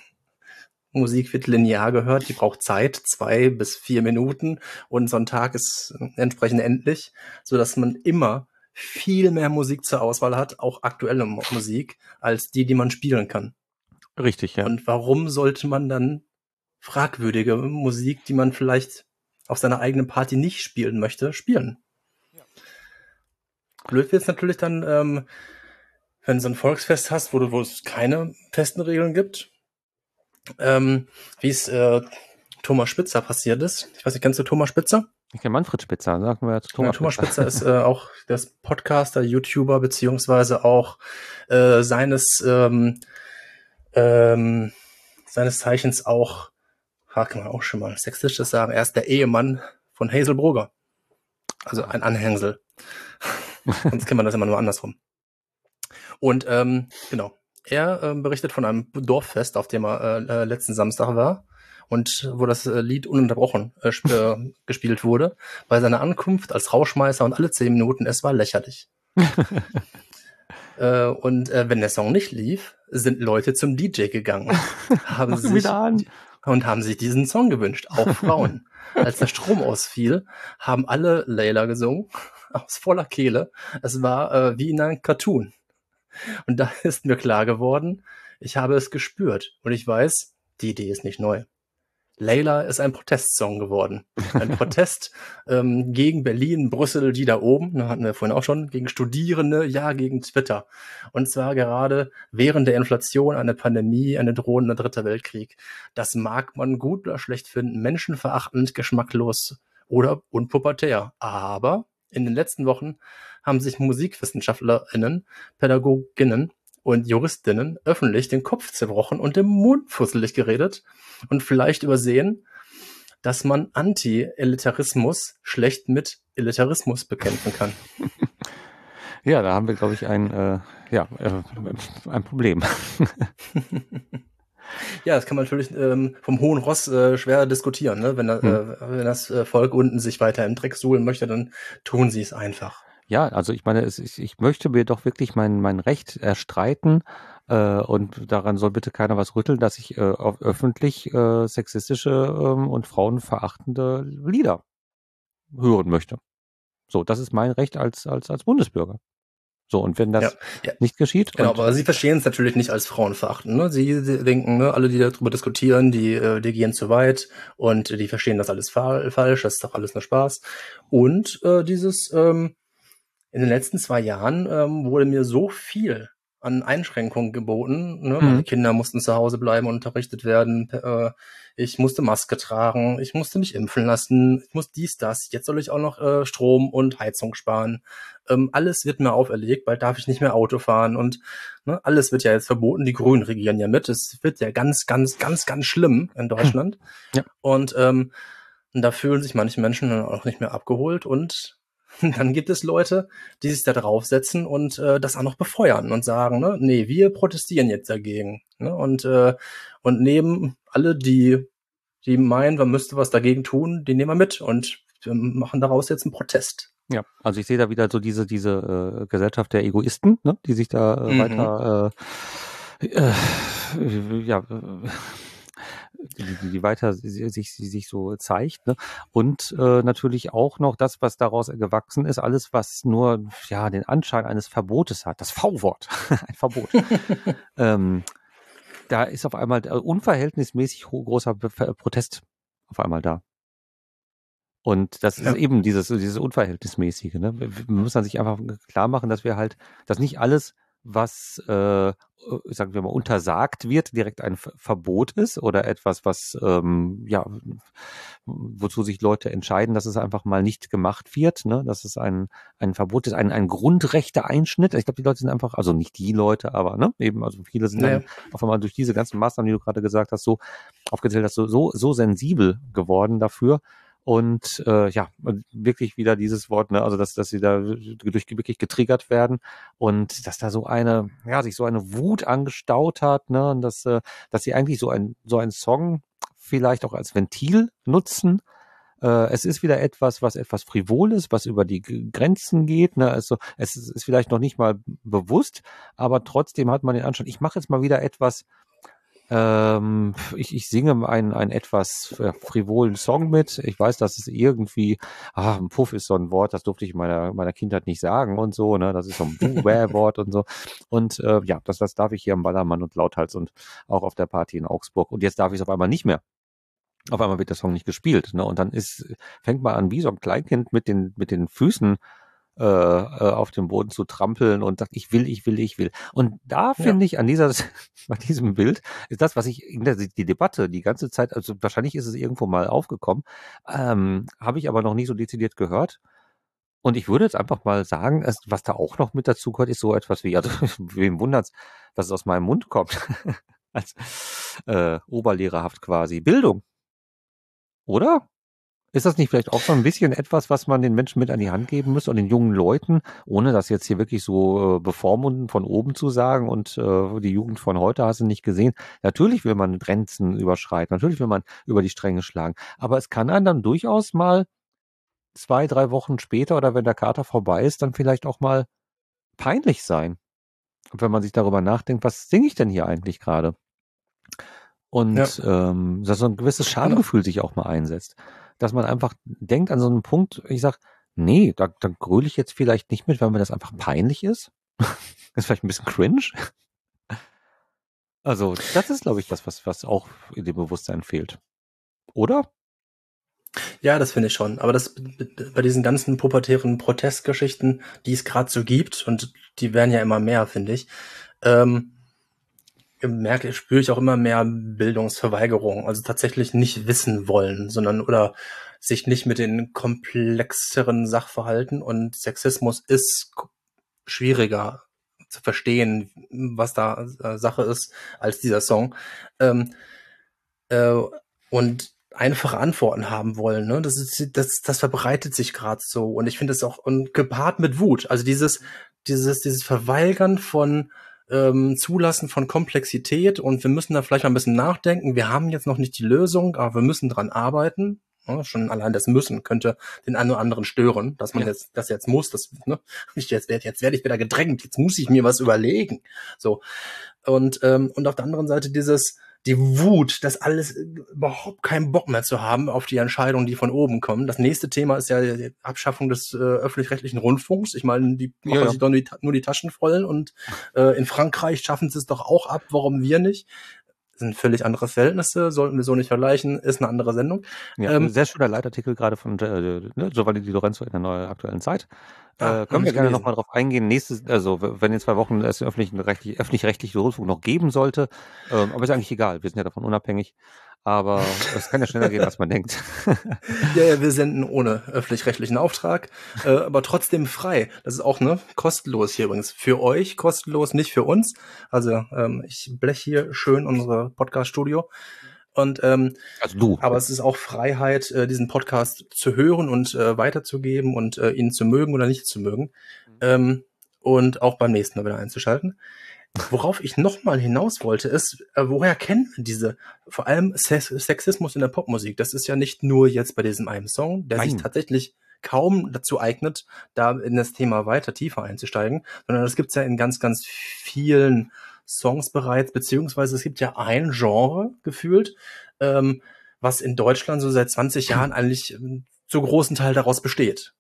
Speaker 2: Musik wird linear gehört, die braucht Zeit, zwei bis vier Minuten und so ein Tag ist entsprechend endlich, so dass man immer viel mehr Musik zur Auswahl hat, auch aktuelle Mu- Musik, als die, die man spielen kann.
Speaker 1: Richtig, ja.
Speaker 2: Und warum sollte man dann fragwürdige Musik, die man vielleicht auf seiner eigenen Party nicht spielen möchte, spielen? Blöd wird es natürlich dann, ähm, wenn du so ein Volksfest hast, wo, du, wo es keine festen Regeln gibt, ähm, wie es äh, Thomas Spitzer passiert ist. Ich weiß nicht, kennst du Thomas Spitzer?
Speaker 1: Ich kenne Manfred Spitzer, sagen wir zu
Speaker 2: Ja,
Speaker 1: Thomas
Speaker 2: Thomas
Speaker 1: Spitzer.
Speaker 2: Spitzer ist äh, auch das Podcaster, YouTuber, beziehungsweise auch äh, seines ähm, ähm, seines Zeichens auch, ha, kann man auch schon mal sexistisches sagen, er ist der Ehemann von Hazel Brugger. Also ein Anhängsel. Sonst kennt man das immer nur andersrum. Und ähm, genau, er ähm, berichtet von einem Dorffest, auf dem er äh, letzten Samstag war und wo das äh, Lied ununterbrochen äh, sp- äh, gespielt wurde. Bei seiner Ankunft als Rauschmeißer und alle zehn Minuten, es war lächerlich. äh, und äh, wenn der Song nicht lief, sind Leute zum D J gegangen, haben sich
Speaker 1: wieder an.
Speaker 2: und haben sich diesen Song gewünscht, auch Frauen. Als der Strom ausfiel, haben alle Layla gesungen, aus voller Kehle. Es war äh, wie in einem Cartoon. Und da ist mir klar geworden, ich habe es gespürt. Und ich weiß, die Idee ist nicht neu. Layla ist ein Protestsong geworden. Ein Protest ähm, gegen Berlin, Brüssel, die da oben, ne, hatten wir vorhin auch schon, gegen Studierende, ja, gegen Twitter. Und zwar gerade während der Inflation, eine Pandemie, eine drohende dritter Weltkrieg. Das mag man gut oder schlecht finden, menschenverachtend, geschmacklos oder unpubertär. Aber in den letzten Wochen haben sich MusikwissenschaftlerInnen, PädagogInnen und JuristInnen öffentlich den Kopf zerbrochen und den Mund fusselig geredet und vielleicht übersehen, dass man Anti-Elitarismus schlecht mit Elitarismus bekämpfen kann.
Speaker 1: Ja, da haben wir, glaube ich, ein, äh, ja, äh, ein Problem.
Speaker 2: Ja, das kann man natürlich ähm, vom hohen Ross äh, schwer diskutieren. Ne? Wenn,
Speaker 1: Hm.
Speaker 2: äh, wenn das äh, Volk unten sich weiter im Dreck suhlen möchte, dann tun sie es einfach.
Speaker 1: Ja, also ich meine, es, ich, ich möchte mir doch wirklich mein, mein Recht erstreiten äh, und daran soll bitte keiner was rütteln, dass ich äh, auf öffentlich äh, sexistische ähm, und frauenverachtende Lieder hören möchte. So, das ist mein Recht als, als, als Bundesbürger. So, und wenn das
Speaker 2: Ja, ja.
Speaker 1: nicht geschieht.
Speaker 2: Genau,
Speaker 1: und
Speaker 2: aber sie verstehen es natürlich nicht als Frauenverachten. Ne? Sie, sie denken, ne, alle, die darüber diskutieren, die, äh, die gehen zu weit und die verstehen das alles fa- falsch, das ist doch alles nur Spaß. Und äh, dieses, ähm, in den letzten zwei Jahren ähm, wurde mir so viel an Einschränkungen geboten. Ne?
Speaker 1: Mhm.
Speaker 2: Meine Kinder mussten zu Hause bleiben und unterrichtet werden. Äh, ich musste Maske tragen. Ich musste mich impfen lassen. Ich muss dies, das. Jetzt soll ich auch noch äh, Strom und Heizung sparen. Ähm, alles wird mir auferlegt. Bald darf ich nicht mehr Auto fahren. Und ne, alles wird ja jetzt verboten. Die Grünen regieren ja mit. Es wird ja ganz, ganz, ganz, ganz schlimm in Deutschland.
Speaker 1: Ja.
Speaker 2: Und ähm, da fühlen sich manche Menschen dann auch nicht mehr abgeholt. Und dann gibt es Leute, die sich da draufsetzen und äh, das auch noch befeuern und sagen, ne, nee, wir protestieren jetzt dagegen. Ne? Und, äh, und nehmen alle, die, die meinen, man müsste was dagegen tun, die nehmen wir mit und wir machen daraus jetzt einen Protest.
Speaker 1: Ja, also ich sehe da wieder so diese diese äh, Gesellschaft der Egoisten, ne, die sich da äh,
Speaker 2: Mhm.
Speaker 1: weiter äh, äh, ja äh, die, die, die weiter sich, sich, sich so zeigt, ne? Und äh, natürlich auch noch das, was daraus gewachsen ist, alles, was nur ja den Anschein eines Verbotes hat, das V-Wort, ein Verbot. ähm, da ist auf einmal äh, unverhältnismäßig ho- großer Be Protest auf einmal da. Und das ist
Speaker 2: Ja.
Speaker 1: eben dieses, dieses Unverhältnismäßige. Ne? Wir, wir müssen sich einfach klar machen, dass wir halt, dass nicht alles, was, äh, sagen wir mal, untersagt wird, direkt ein Ver- Verbot ist oder etwas, was, ähm, ja, wozu sich Leute entscheiden, dass es einfach mal nicht gemacht wird, ne? Dass es ein, ein Verbot ist, ein, ein Grundrechte-Einschnitt. Ich glaube, die Leute sind einfach, also nicht die Leute, aber ne, eben, also viele sind
Speaker 2: Naja.
Speaker 1: dann auf einmal durch diese ganzen Maßnahmen, die du gerade gesagt hast, so aufgezählt hast, so, so, so sensibel geworden dafür. Und äh, ja, wirklich wieder dieses Wort, ne, also dass, dass sie da durch wirklich getriggert werden und dass da so eine, ja, sich so eine Wut angestaut hat, ne, und dass, äh, dass sie eigentlich so ein, so ein Song vielleicht auch als Ventil nutzen. Äh, es ist wieder etwas, was etwas Frivoles, was über die G- Grenzen geht, ne, also es ist, ist vielleicht noch nicht mal bewusst, aber trotzdem hat man den Anschein, ich mache jetzt mal wieder etwas. Ähm, ich, ich singe einen, einen etwas äh, frivolen Song mit. Ich weiß, dass es irgendwie, ah, ein Puff ist so ein Wort, das durfte ich in meiner, meiner Kindheit nicht sagen und so, ne? Das ist so ein Buh-Bäh-Wort und so. Und äh, ja, das, das darf ich hier am Ballermann und Lauthals und auch auf der Party in Augsburg. Und jetzt darf ich es auf einmal nicht mehr. Auf einmal wird der Song nicht gespielt, ne? Und dann ist, fängt man an, wie so ein Kleinkind mit den, mit den Füßen äh, äh, auf dem Boden zu trampeln und sagt, ich will, ich will, ich will. Und da
Speaker 2: Ja.
Speaker 1: finde ich an dieser, bei diesem Bild ist das, was ich in der die Debatte die ganze Zeit, also wahrscheinlich ist es irgendwo mal aufgekommen, ähm, habe ich aber noch nicht so dezidiert gehört. Und ich würde jetzt einfach mal sagen, es, was da auch noch mit dazu gehört, ist so etwas wie, also wem wundert's, dass es aus meinem Mund kommt, als äh, oberlehrerhaft quasi. Bildung, oder? Ist das nicht vielleicht auch so ein bisschen etwas, was man den Menschen mit an die Hand geben müsste und den jungen Leuten, ohne das jetzt hier wirklich so äh, bevormunden von oben zu sagen und äh, die Jugend von heute hast du nicht gesehen. Natürlich will man Grenzen überschreiten, natürlich will man über die Stränge schlagen, aber es kann einem dann durchaus mal zwei, drei Wochen später oder wenn der Kater vorbei ist, dann vielleicht auch mal peinlich sein. Und wenn man sich darüber nachdenkt, was singe ich denn hier eigentlich gerade? Und ähm, dass so ein gewisses Schamgefühl sich auch mal einsetzt. Dass man einfach denkt an so einen Punkt, ich sag, nee, da, da gröle ich jetzt vielleicht nicht mit, weil mir das einfach peinlich ist. Das ist vielleicht ein bisschen cringe. Also, das ist, glaube ich, das, was, was auch in dem Bewusstsein fehlt. Oder?
Speaker 2: Ja, das finde ich schon. Aber das bei diesen ganzen pubertären Protestgeschichten, die es gerade so gibt, und die werden ja immer mehr, finde ich, ähm, merke, spüre ich auch immer mehr Bildungsverweigerung. Also tatsächlich nicht wissen wollen, sondern oder sich nicht mit den komplexeren Sachverhalten, und Sexismus ist k- schwieriger zu verstehen, was da äh, Sache ist, als dieser Song. Ähm, äh, und einfache Antworten haben wollen. Ne? Das ist, das, das verbreitet sich gerade so. Und ich finde es auch, und gepaart mit Wut. Also dieses, dieses, dieses Verweigern von ähm, Zulassen von Komplexität, und wir müssen da vielleicht mal ein bisschen nachdenken. Wir haben jetzt noch nicht die Lösung, aber wir müssen dran arbeiten. Ja, schon allein das Müssen könnte den einen oder anderen stören, dass man
Speaker 1: Ja.
Speaker 2: jetzt das jetzt muss. Das, ne? Ich jetzt werde jetzt werde ich wieder gedrängt. Jetzt muss ich mir was überlegen. So. Und, ähm, und auf der anderen Seite dieses, die Wut, das alles überhaupt keinen Bock mehr zu haben auf die Entscheidungen, die von oben kommen. Das nächste Thema ist ja die Abschaffung des äh, öffentlich-rechtlichen Rundfunks. Ich meine, die machen
Speaker 1: Ja, ja.
Speaker 2: sich doch nur die, nur die Taschen voll, und äh, in Frankreich schaffen sie es doch auch ab, warum wir nicht? sind völlig andere Verhältnisse, sollten wir so nicht vergleichen, ist eine andere Sendung.
Speaker 1: Ja,
Speaker 2: Ähm,
Speaker 1: ein sehr schöner Leitartikel gerade von äh, ne, Giovanni Di Lorenzo in der neuen aktuellen Zeit.
Speaker 2: Ah,
Speaker 1: Äh,
Speaker 2: noch
Speaker 1: können wir
Speaker 2: nicht
Speaker 1: gerne
Speaker 2: gelesen.
Speaker 1: nochmal drauf eingehen. Nächstes, also w- wenn in zwei Wochen es den öffentlichen rechtlich, öffentlich-rechtlichen Rundfunk noch geben sollte, ähm, aber ist eigentlich egal, wir sind ja davon unabhängig. Aber es kann ja schneller gehen, als man denkt.
Speaker 2: Ja, ja, wir senden ohne öffentlich-rechtlichen Auftrag, äh, aber trotzdem frei. Das ist auch ne kostenlos hier übrigens. Für euch kostenlos, nicht für uns. Also ähm, ich blech hier schön unsere Podcast-Studio. Und ähm,
Speaker 1: Also du.
Speaker 2: aber es ist auch Freiheit, äh, diesen Podcast zu hören und äh, weiterzugeben und äh, ihn zu mögen oder nicht zu mögen. Ähm, und auch beim nächsten Mal wieder einzuschalten. Worauf ich nochmal hinaus wollte, ist, äh, woher kennen wir diese, vor allem Sex Sexismus in der Popmusik? Das ist ja nicht nur jetzt bei diesem einen Song, der sich
Speaker 1: Nein.
Speaker 2: tatsächlich kaum dazu eignet, da in das Thema weiter tiefer einzusteigen, sondern das gibt's ja in ganz, ganz vielen Songs bereits, beziehungsweise es gibt ja ein Genre gefühlt, ähm, was in Deutschland so seit zwanzig Jahren eigentlich ähm, zu großen Teil daraus besteht.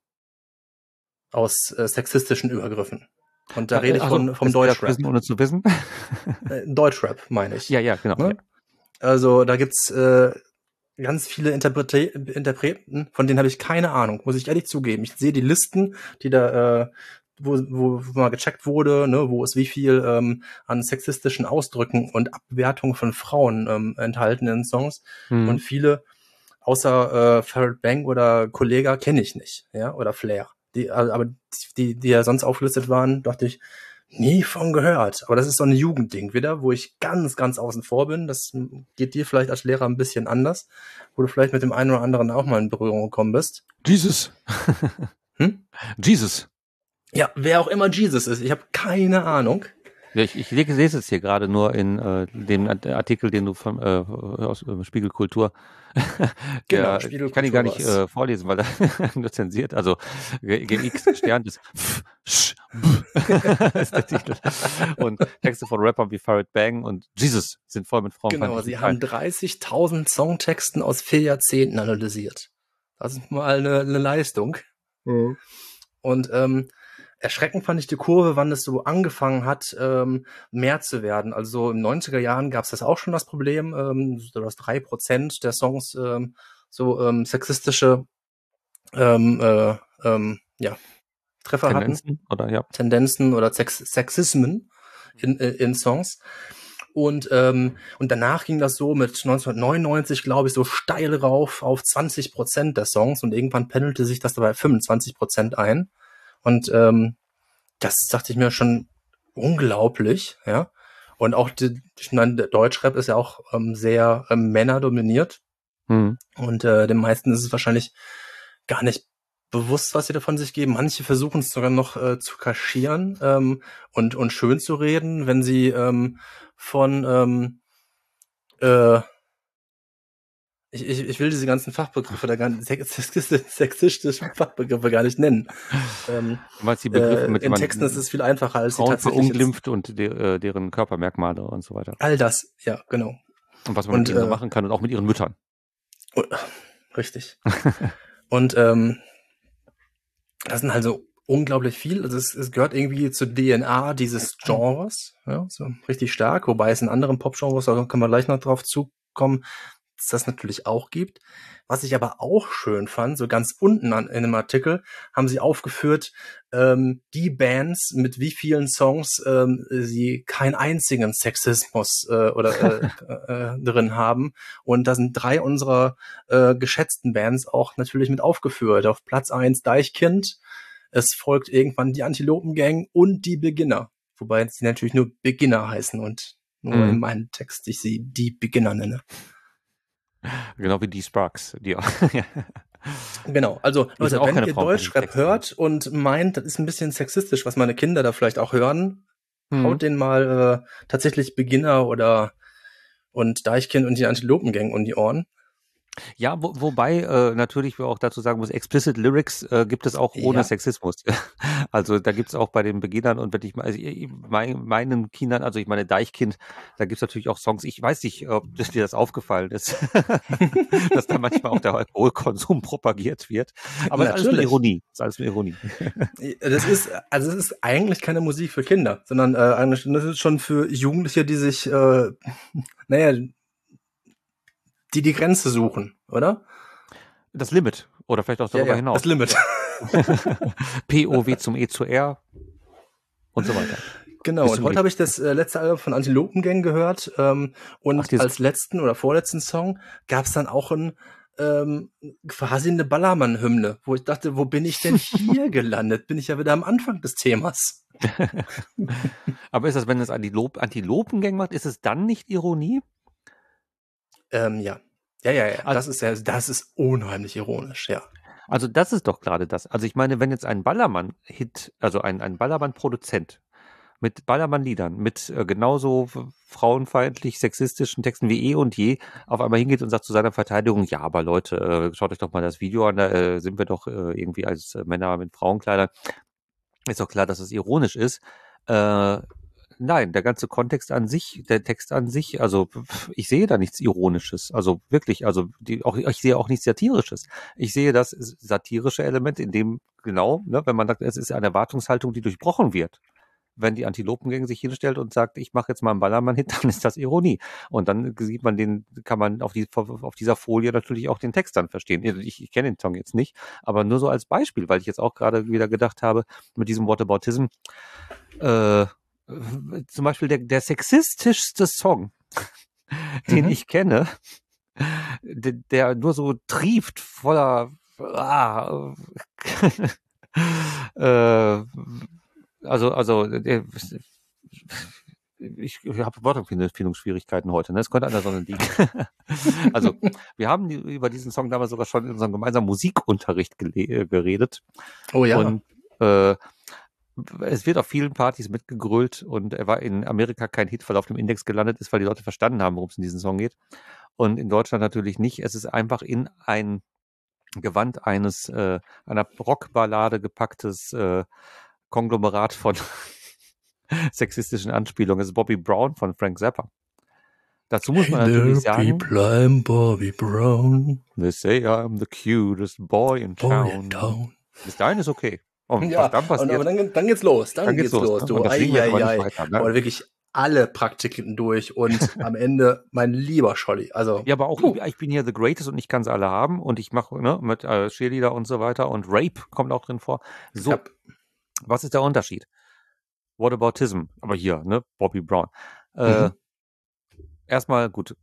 Speaker 2: Aus äh, sexistischen Übergriffen. Und da rede
Speaker 1: Äh,
Speaker 2: ich
Speaker 1: also,
Speaker 2: von, vom
Speaker 1: es wäre
Speaker 2: Deutschrap.
Speaker 1: wissen, ohne zu wissen.
Speaker 2: Äh, Deutschrap, meine ich.
Speaker 1: Ja, ja, genau.
Speaker 2: Ne?
Speaker 1: Ja.
Speaker 2: Also da gibt's äh, ganz viele Interprete Interpreten, von denen habe ich keine Ahnung, muss ich ehrlich zugeben. Ich sehe die Listen, die da, äh, wo, wo, wo mal gecheckt wurde, ne, wo es wie viel ähm, an sexistischen Ausdrücken und Abwertung von Frauen ähm, enthalten in Songs.
Speaker 1: Mhm.
Speaker 2: Und viele, außer äh, Farid Bang oder Kollega, kenne ich nicht, ja, oder Flair. Die, aber die, die ja sonst aufgelistet waren, dachte ich, nie von gehört. Aber das ist so ein Jugendding wieder, wo ich ganz, ganz außen vor bin. Das geht dir vielleicht als Lehrer ein bisschen anders, wo du vielleicht mit dem einen oder anderen auch mal in Berührung gekommen bist.
Speaker 1: Jesus.
Speaker 2: Hm?
Speaker 1: Jesus.
Speaker 2: Ja, wer auch immer Jesus ist. Ich habe keine Ahnung.
Speaker 1: Ja, ich, ich lese es jetzt hier gerade nur in äh, dem Artikel, den du von äh, aus äh, Spiegelkultur.
Speaker 2: Genau,
Speaker 1: Der,
Speaker 2: Spiegelkultur
Speaker 1: ich kann ihn gar nicht
Speaker 2: war's.
Speaker 1: äh, vorlesen, weil er nur zensiert. Also G X Stern ist F, Sch, B, ist der Titel. Und Texte von Rappern wie Farid Bang und Jesus sind voll mit
Speaker 2: Genau,
Speaker 1: frauenfeindlichen
Speaker 2: sie haben dreißigtausend Songtexten aus vier Jahrzehnten analysiert. Das ist mal eine, eine Leistung.
Speaker 1: Mhm.
Speaker 2: Und ähm, erschreckend fand ich die Kurve, wann es so angefangen hat, ähm, mehr zu werden. Also in den neunziger Jahren gab es das auch schon das Problem, ähm, so dass drei Prozent der Songs ähm, so ähm, sexistische ähm, äh, ähm, ja, Treffer
Speaker 1: Tendenzen,
Speaker 2: hatten,
Speaker 1: oder ja.
Speaker 2: Tendenzen oder Sex Sexismen in, äh, in Songs. Und ähm, und danach ging das so mit neunzehnhundertneunundneunzig, glaube ich, so steil rauf auf zwanzig Prozent der Songs und irgendwann pendelte sich das dabei fünfundzwanzig Prozent ein. Und ähm, das dachte ich mir schon unglaublich, ja. Und auch die, ich meine, der Deutschrap ist ja auch ähm, sehr ähm, männerdominiert.
Speaker 1: Mhm.
Speaker 2: Und äh, den meisten ist es wahrscheinlich gar nicht bewusst, was sie davon sich geben. Manche versuchen es sogar noch äh, zu kaschieren ähm, und, und schön zu reden, wenn sie ähm, von ähm, äh, ich, ich, ich will diese ganzen Fachbegriffe da gar nicht, sexistischen Fachbegriffe gar nicht nennen. Ähm,
Speaker 1: Du meinst die Begriffe,
Speaker 2: äh,
Speaker 1: mit
Speaker 2: in
Speaker 1: denen
Speaker 2: Texten ist es viel einfacher, als sie
Speaker 1: Frauen
Speaker 2: tatsächlich jetzt,
Speaker 1: verunglimpft und de, äh, deren Körpermerkmale und so weiter.
Speaker 2: all das, ja, genau.
Speaker 1: Und was man
Speaker 2: Und,
Speaker 1: mit ihnen so
Speaker 2: äh,
Speaker 1: machen kann und auch mit ihren Müttern.
Speaker 2: Oh, richtig. Und ähm, das sind halt so unglaublich viel. Also es, es gehört irgendwie zur D N A dieses Genres, ja, so richtig stark. Wobei es in anderen Pop-Genres, da können wir gleich noch drauf zukommen, dass das natürlich auch gibt. Was ich aber auch schön fand, so ganz unten an, in einem Artikel haben sie aufgeführt, ähm, die Bands, mit wie vielen Songs ähm, sie keinen einzigen Sexismus äh, oder äh, äh, drin haben. Und da sind drei unserer äh, geschätzten Bands auch natürlich mit aufgeführt. Auf Platz eins Deichkind, es folgt irgendwann die Antilopen-Gang und die Beginner. Wobei sie natürlich nur Beginner heißen und nur
Speaker 1: Mhm.
Speaker 2: in meinem Text ich sie die Beginner nenne.
Speaker 1: Genau wie die Sparks. Die auch.
Speaker 2: Genau, also
Speaker 1: Die sind
Speaker 2: Leute,
Speaker 1: auch
Speaker 2: wenn
Speaker 1: keine
Speaker 2: ihr
Speaker 1: Frauen,
Speaker 2: Deutschrap hört und meint, das ist ein bisschen sexistisch, was meine Kinder da vielleicht auch hören,
Speaker 1: Mhm.
Speaker 2: haut den mal äh, tatsächlich Beginner oder und Deichkind und die Antilopen-Gang um die Ohren.
Speaker 1: Ja, wo, wobei äh, natürlich wir auch dazu sagen muss, Explicit Lyrics äh, gibt es auch ohne
Speaker 2: Ja.
Speaker 1: Sexismus. Also da gibt es auch bei den Beginnern und wenn ich mal, also ich- mein, meinen Kindern, also ich meine Deichkind, da gibt es natürlich auch Songs, ich weiß nicht, ob dir das aufgefallen ist, dass da manchmal auch der Alkoholkonsum propagiert wird. Aber es ist alles nur
Speaker 2: Natürlich.
Speaker 1: Ironie. Es ist alles nur Ironie.
Speaker 2: Das ist, also es ist eigentlich keine Musik für Kinder, sondern äh, eigentlich, das ist schon für Jugendliche, die sich, äh, naja, die die Grenze suchen, oder?
Speaker 1: Das Limit oder vielleicht auch
Speaker 2: Ja,
Speaker 1: darüber
Speaker 2: ja, das
Speaker 1: hinaus.
Speaker 2: Limit.
Speaker 1: P O W zum E zu R und so weiter.
Speaker 2: Genau,
Speaker 1: Bis
Speaker 2: und
Speaker 1: zum
Speaker 2: heute
Speaker 1: Lied.
Speaker 2: habe ich das äh, letzte Album von Antilopengang gehört ähm, und
Speaker 1: Ach, dieses,
Speaker 2: als letzten oder vorletzten Song gab es dann auch ein ähm, quasi eine Ballermann-Hymne, wo ich dachte, wo bin ich denn hier gelandet? Bin ich ja wieder am Anfang des Themas.
Speaker 1: aber ist das, wenn es Antilop, Antilopengang macht, ist es dann nicht Ironie?
Speaker 2: Ähm, ja. Ja, ja, ja.
Speaker 1: Also,
Speaker 2: Das ist ja, das ist unheimlich ironisch, ja.
Speaker 1: also das ist doch gerade das. Also ich meine, wenn jetzt ein Ballermann-Hit, also ein, ein Ballermann-Produzent mit Ballermann-Liedern, mit äh, genauso f- frauenfeindlich sexistischen Texten wie eh und je, auf einmal hingeht und sagt zu seiner Verteidigung, ja, aber Leute, äh, schaut euch doch mal das Video an, da äh, sind wir doch äh, irgendwie als äh, Männer mit Frauenkleidern. Ist doch klar, dass es ironisch ist. Äh, nein, der ganze Kontext an sich, der Text an sich, also pf, ich sehe da nichts Ironisches. Also wirklich, also die, auch, ich sehe auch nichts Satirisches. Ich sehe das satirische Element, in dem genau, ne, wenn man sagt, es ist eine Erwartungshaltung, die durchbrochen wird. Wenn die Antilopengang sich hinstellt und sagt, ich mache jetzt mal einen Ballermann-Hit, dann ist das Ironie. Und dann sieht man den, kann man auf, die, auf dieser Folie natürlich auch den Text dann verstehen. Ich, ich kenne den Song jetzt nicht, aber nur so als Beispiel, weil ich jetzt auch gerade wieder gedacht habe, mit diesem Whataboutism, äh, zum Beispiel der, der sexistischste Song, den
Speaker 2: Mhm.
Speaker 1: ich kenne, der, der nur so trieft voller ah, äh, also, also der, ich habe Wortempfindungsschwierigkeiten heute, ne? Es könnte an der Sonne liegen. Also, wir haben die, über diesen Song damals sogar schon in unserem gemeinsamen Musikunterricht gele- geredet.
Speaker 2: Oh ja.
Speaker 1: Und äh, es wird auf vielen Partys mitgegrölt und er war in Amerika kein Hit, weil er auf dem Index gelandet ist, weil die Leute verstanden haben, worum es in diesem Song geht. Und in Deutschland natürlich nicht. Es ist einfach in ein Gewand eines äh, einer Rockballade gepacktes äh, Konglomerat von sexistischen Anspielungen. Es ist Bobby Brown von Frank Zappa. Dazu muss man
Speaker 2: Hey
Speaker 1: natürlich
Speaker 2: there,
Speaker 1: sagen,
Speaker 2: people, I'm Bobby Brown.
Speaker 1: they say I'm the cutest boy in
Speaker 2: Boy
Speaker 1: town.
Speaker 2: in town.
Speaker 1: Bis dahin ist okay. Und
Speaker 2: Ja,
Speaker 1: was dann
Speaker 2: und,
Speaker 1: passiert,
Speaker 2: aber dann, dann geht's los, dann,
Speaker 1: dann geht's
Speaker 2: geht's
Speaker 1: los.
Speaker 2: los,
Speaker 1: Ne?
Speaker 2: du.
Speaker 1: Und das singen wir jetzt aber nicht
Speaker 2: Eieiei.
Speaker 1: weiter.
Speaker 2: Boah,
Speaker 1: Ne?
Speaker 2: wirklich alle Praktiken durch und am Ende mein lieber Scholli. Also,
Speaker 1: Ja, aber auch
Speaker 2: puh.
Speaker 1: ich bin hier the greatest und ich kann sie alle haben und ich mache ne, mit äh, Cheerleader und so weiter und Rape kommt auch drin vor. So,
Speaker 2: Ja.
Speaker 1: was ist der Unterschied? Whataboutism, aber hier, ne, Bobby Brown. Äh,
Speaker 2: Mhm.
Speaker 1: Erstmal gut,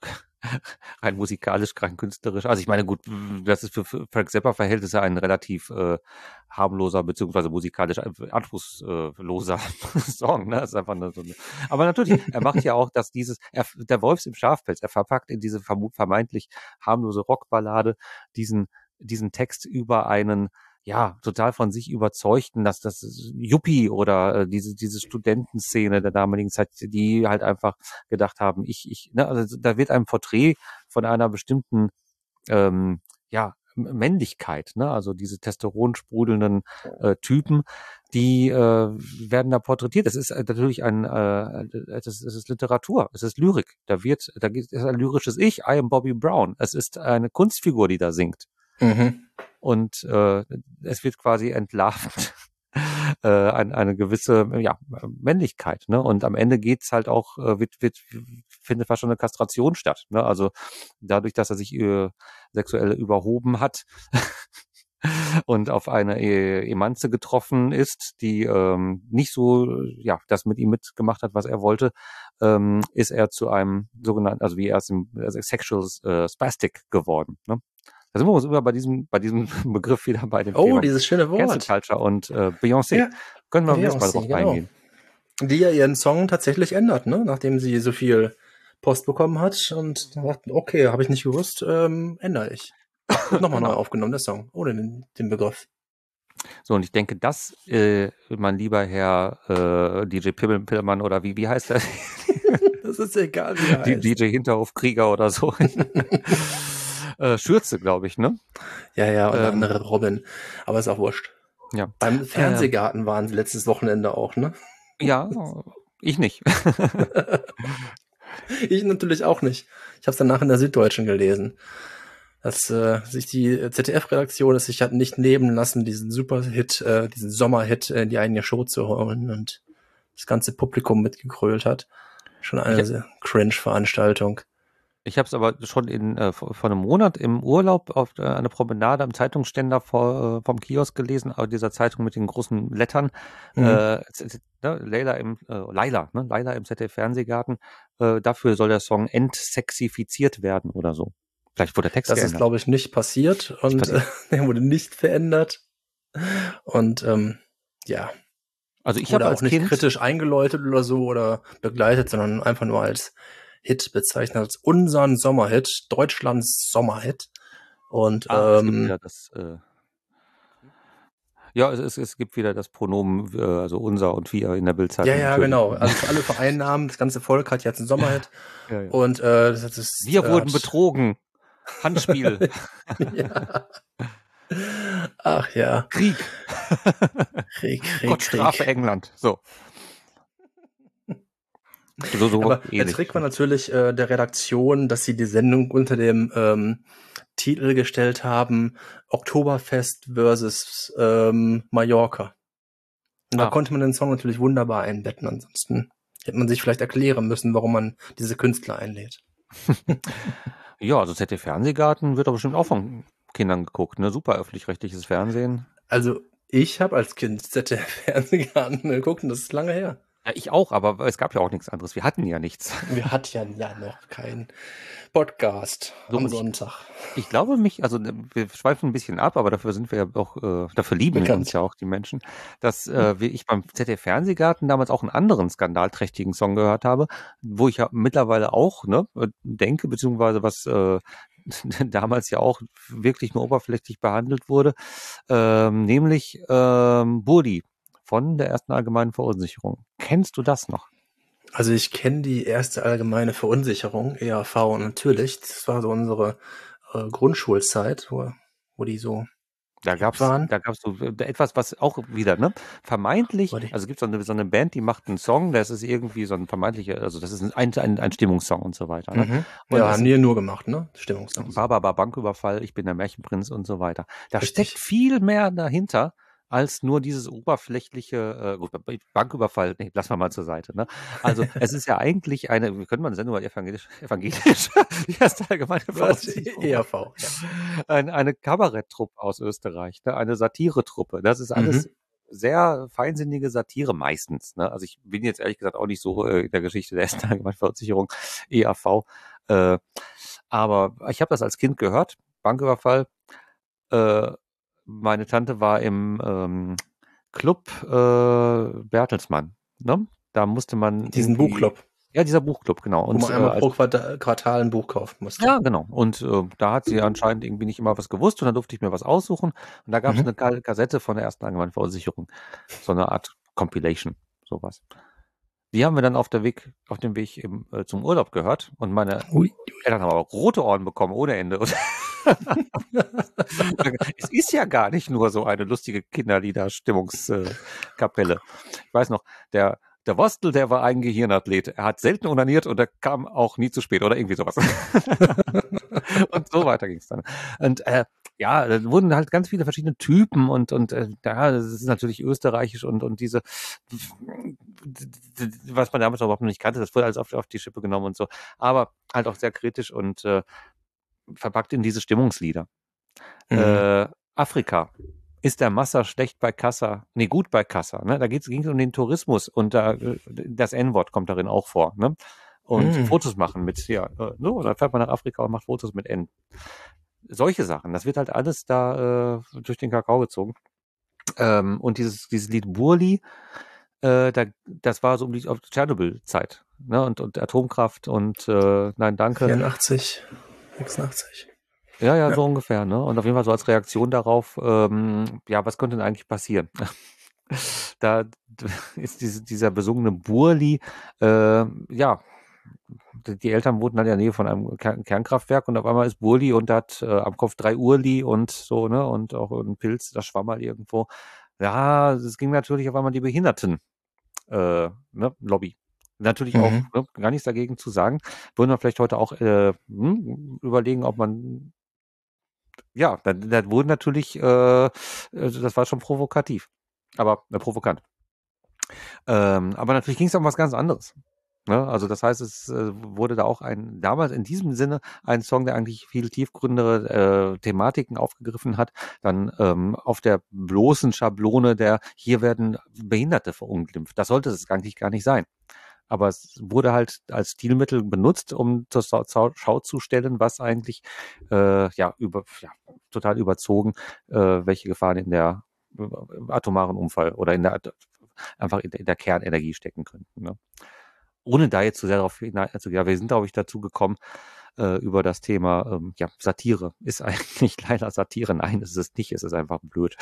Speaker 1: rein musikalisch, rein künstlerisch. Also ich meine, gut, das ist für Frank Zappa-Verhältnisse ein relativ äh, harmloser beziehungsweise musikalisch anspruchsloser Song. Ne? Das ist einfach nur so eine, aber natürlich, er macht ja auch, dass dieses, er, der Wolfs im Schafpelz, er verpackt in diese vermeintlich harmlose Rockballade diesen, diesen Text über einen ja, total von sich überzeugten, dass das Yuppie oder äh, diese diese Studentenszene der damaligen Zeit, die halt einfach gedacht haben, ich ich ne, also da wird ein Porträt von einer bestimmten ähm, ja Männlichkeit, ne, also diese testosteronsprudelnden äh, Typen, die äh, werden da porträtiert. Es ist natürlich ein, äh, es ist, es ist Literatur, es ist Lyrik. Da wird, da gibt es ein lyrisches Ich. I am Bobby Brown. Es ist eine Kunstfigur, die da singt.
Speaker 2: Mhm.
Speaker 1: Und äh, es wird quasi entlarvt äh, eine, eine gewisse ja, Männlichkeit. Ne? Und am Ende geht's halt auch, äh, wird, wird, findet fast schon eine Kastration statt. Ne? Also dadurch, dass er sich äh, sexuell überhoben hat und auf eine e Emanze getroffen ist, die ähm, nicht so ja das mit ihm mitgemacht hat, was er wollte, ähm, ist er zu einem sogenannten, also wie er es im also Sexual äh, Spastic geworden. Ne? Da sind wir uns immer bei diesem, bei diesem Begriff wieder bei dem
Speaker 2: Oh,
Speaker 1: Thema
Speaker 2: dieses schöne
Speaker 1: Cancel
Speaker 2: Wort.
Speaker 1: Culture und äh, Beyoncé.
Speaker 2: Ja,
Speaker 1: Können wir jetzt mal
Speaker 2: Beyoncé,
Speaker 1: drauf
Speaker 2: genau.
Speaker 1: eingehen.
Speaker 2: Die ja ihren Song tatsächlich ändert, ne? Nachdem sie so viel Post bekommen hat und sagt, okay, habe ich nicht gewusst, ähm, ändere ich. Nochmal
Speaker 1: Genau.
Speaker 2: neu aufgenommen, der Song, ohne den, den Begriff.
Speaker 1: So, und ich denke, das, äh, mein lieber Herr äh, D J Pimmel, Pillmann oder wie, wie heißt der?
Speaker 2: Das ist egal, wie er
Speaker 1: Die
Speaker 2: heißt.
Speaker 1: D J Hinterhofkrieger oder so. äh, äh, Schürze, glaube ich, ne?
Speaker 2: Ja, ja, und
Speaker 1: Ähm,
Speaker 2: andere Robin. Aber ist auch wurscht.
Speaker 1: ja.
Speaker 2: Beim
Speaker 1: Ähm,
Speaker 2: Fernsehgarten waren sie letztes Wochenende auch, ne?
Speaker 1: ja, ich nicht.
Speaker 2: Ich natürlich auch nicht. Ich habe es danach in der Süddeutschen gelesen, dass äh, sich die Z D F-Redaktion es sich hat nicht nehmen lassen, diesen Superhit, äh, diesen Sommerhit in die eigene Show zu holen und das ganze Publikum mitgegrölt hat. Schon
Speaker 1: Ich,
Speaker 2: eine sehr Cringe-Veranstaltung.
Speaker 1: ich habe es aber schon in äh, vor, vor einem Monat im Urlaub auf äh, einer Promenade am Zeitungsständer vor, äh, vom Kiosk gelesen, aber dieser Zeitung mit den großen Lettern.
Speaker 2: Mhm.
Speaker 1: Äh, z- z- ne, Leila im äh, Laila, ne? Laila im Z D F-Fernsehgarten. Äh, dafür soll der Song entsexifiziert werden oder so. Vielleicht wurde der Text
Speaker 2: Das ist,
Speaker 1: geändert.
Speaker 2: glaube ich, nicht passiert
Speaker 1: Nicht
Speaker 2: und
Speaker 1: passiert.
Speaker 2: äh, er wurde nicht verändert. Und ähm, ja,
Speaker 1: Also ich habe
Speaker 2: wurde auch
Speaker 1: als
Speaker 2: nicht
Speaker 1: Kind,
Speaker 2: kritisch eingeläutet oder so oder begleitet, sondern einfach nur als Hit bezeichnet, als unseren Sommerhit, Deutschlands Sommerhit. Und
Speaker 1: ah, es gibt
Speaker 2: ähm,
Speaker 1: wieder das, äh, ja, es, es, es gibt wieder das Pronomen, äh, also unser und wir in der
Speaker 2: ja,
Speaker 1: Bildzeitung
Speaker 2: ja,
Speaker 1: natürlich.
Speaker 2: genau. Also für alle Vereinnahmen, das ganze Volk hat jetzt einen Sommerhit.
Speaker 1: Ja, ja.
Speaker 2: Und äh, das ist
Speaker 1: Wir
Speaker 2: äh,
Speaker 1: wurden
Speaker 2: hat,
Speaker 1: betrogen. Handspiel.
Speaker 2: ja. Ach ja,
Speaker 1: Krieg.
Speaker 2: Krieg, Krieg,
Speaker 1: Gott strafe
Speaker 2: Krieg.
Speaker 1: England. So. So, so
Speaker 2: Aber der
Speaker 1: ähnlich.
Speaker 2: Trick war natürlich äh, der Redaktion, dass sie die Sendung unter dem ähm, Titel gestellt haben, Oktoberfest versus ähm, Mallorca. Und da
Speaker 1: Ah.
Speaker 2: konnte man den Song natürlich wunderbar einbetten. Ansonsten hätte man sich vielleicht erklären müssen, warum man diese Künstler einlädt.
Speaker 1: Ja, also Z D F-Fernsehgarten wird doch bestimmt auch von Kindern geguckt, ne? Super öffentlich-rechtliches Fernsehen.
Speaker 2: Also ich habe als Kind Z D F-Fernsehgarten geguckt und das ist lange her.
Speaker 1: Ja, ich auch, aber es gab ja auch nichts anderes. Wir hatten ja nichts.
Speaker 2: Wir hatten ja, ja noch keinen Podcast
Speaker 1: So,
Speaker 2: am
Speaker 1: und ich,
Speaker 2: Sonntag.
Speaker 1: ich glaube mich, also wir schweifen ein bisschen ab, aber dafür sind wir ja auch, äh, dafür lieben wir uns
Speaker 2: Bekannt.
Speaker 1: ja auch die Menschen, dass äh, wir, ich beim Z D F-Fernsehgarten damals auch einen anderen skandalträchtigen Song gehört habe, wo ich ja mittlerweile auch ne, denke, beziehungsweise was äh, damals ja auch wirklich nur oberflächlich behandelt wurde, ähm, nämlich ähm, Burdi von der ersten allgemeinen Verunsicherung. Kennst du das noch?
Speaker 2: Also ich kenne die erste allgemeine Verunsicherung, E A V natürlich. Das war so unsere äh, Grundschulzeit, wo, wo die so
Speaker 1: Da
Speaker 2: hip
Speaker 1: gab's,
Speaker 2: waren.
Speaker 1: da gab's so äh, etwas, was auch wieder, ne? Vermeintlich,
Speaker 2: Wo die,
Speaker 1: also gibt so eine, so eine Band, die macht einen Song, das ist irgendwie so ein vermeintlicher, also das ist ein, ein, ein Stimmungssong und so weiter, ne?
Speaker 2: mhm.
Speaker 1: Und
Speaker 2: Ja,
Speaker 1: es
Speaker 2: haben die nur gemacht, ne? Stimmungssongs.
Speaker 1: Baba Banküberfall, ich bin der Märchenprinz und so weiter. Da
Speaker 2: Richtig.
Speaker 1: steckt viel mehr dahinter als nur dieses oberflächliche äh, gut, Banküberfall. Nee, lassen wir mal zur Seite. Ne? Also es ist ja eigentlich eine, wir können mal eine Sendung über evangelisch, evangelisch, die erste allgemeine
Speaker 2: Was?
Speaker 1: Verunsicherung
Speaker 2: E A
Speaker 1: machen.
Speaker 2: V. Ja.
Speaker 1: Ein, eine Kabaretttruppe aus Österreich, ne? Eine Satiretruppe. Das ist alles
Speaker 2: Mhm.
Speaker 1: sehr feinsinnige Satire meistens. Ne? Also ich bin jetzt ehrlich gesagt auch nicht so äh, in der Geschichte der ersten allgemeinen Versicherung E A V. Äh, aber ich habe das als Kind gehört, Banküberfall. Äh, meine Tante war im ähm, Club äh, Bertelsmann. Ne? Da musste man
Speaker 2: Diesen
Speaker 1: irgendwie,
Speaker 2: Buchclub,
Speaker 1: ja, dieser Buchclub, genau.
Speaker 2: wo
Speaker 1: Und
Speaker 2: man
Speaker 1: äh,
Speaker 2: einmal
Speaker 1: als
Speaker 2: pro Quartal, Quartal ein Buch kaufen musste.
Speaker 1: ja, genau. Und äh, da hat sie anscheinend irgendwie nicht immer was gewusst und dann durfte ich mir was aussuchen. Und da gab es
Speaker 2: Mhm.
Speaker 1: eine Ka Kassette von der ersten allgemeinen Versicherung. So eine Art Compilation, sowas. Die haben wir dann auf der Weg, auf dem Weg im, äh, zum Urlaub gehört und meine
Speaker 2: Ui.
Speaker 1: Eltern haben aber rote Ohren bekommen ohne Ende. Und es ist ja gar nicht nur so eine lustige Kinderlieder-Stimmungskapelle. Ich weiß noch, der der Wostel, der war ein Gehirnathlet. Er hat selten onaniert und er kam auch nie zu spät oder irgendwie sowas. Und so weiter ging es dann. Und äh, ja, da wurden halt ganz viele verschiedene Typen und und äh, ja, das ist natürlich österreichisch und und diese, was man damals überhaupt noch nicht kannte, das wurde alles auf, auf die Schippe genommen und so. Aber halt auch sehr kritisch und äh, verpackt in diese Stimmungslieder.
Speaker 2: Mhm.
Speaker 1: Äh, Afrika. Ist der Massa schlecht bei Kassa? Nee, gut bei Kassa. Ne? Da ging es um den Tourismus und da, äh, das N-Wort kommt darin auch vor. Ne? Und
Speaker 2: Mhm.
Speaker 1: Fotos machen mit, ja, äh, so, dann fährt man nach Afrika und macht Fotos mit N. Solche Sachen, das wird halt alles da äh, durch den Kakao gezogen. Ähm, und dieses, dieses Lied Burli, äh, da, das war so um die auf Tschernobyl-Zeit. Ne? Und, und Atomkraft und äh, nein, danke.
Speaker 2: vierundachtzig, sechsundachtzig.
Speaker 1: Ja, ja,
Speaker 2: Ja.
Speaker 1: so ungefähr, ne? Und auf jeden Fall so als Reaktion darauf, ähm, ja, was könnte denn eigentlich passieren? Da ist diese, dieser besungene Burli, äh, ja, die, die Eltern wohnten dann in der Nähe von einem Kern- Kernkraftwerk und auf einmal ist Burli und hat äh, am Kopf drei Urli und so, ne, und auch ein Pilz, das schwamm mal irgendwo. Ja, es ging natürlich auf einmal die Behinderten, äh, ne, Lobby. Natürlich auch,
Speaker 2: Mhm.
Speaker 1: ne, gar nichts dagegen zu sagen. Würden wir vielleicht heute auch äh, hm, überlegen, ob man, ja, da, da wurden natürlich, äh, also das war schon provokativ, aber äh, provokant. Ähm, aber natürlich ging es um was ganz anderes. Ne? Also das heißt, es äh, wurde da auch ein, damals in diesem Sinne ein Song, der eigentlich viel tiefgründigere äh, Thematiken aufgegriffen hat, dann ähm, auf der bloßen Schablone der, hier werden Behinderte verunglimpft. Das sollte es eigentlich gar nicht sein. Aber es wurde halt als Stilmittel benutzt, um zur Sau- Sau- Schau zu stellen, was eigentlich äh, ja, über, ja total überzogen, äh, welche Gefahren in der äh, atomaren Unfall oder in der einfach in der, in der Kernenergie stecken könnten. Ne? Ohne da jetzt zu sehr darauf hinein, also ja, wir sind, glaube ich, dazu gekommen, äh, über das Thema, ähm, ja, Satire. Ist eigentlich leider Satire? Nein, es ist nicht, es ist einfach blöd.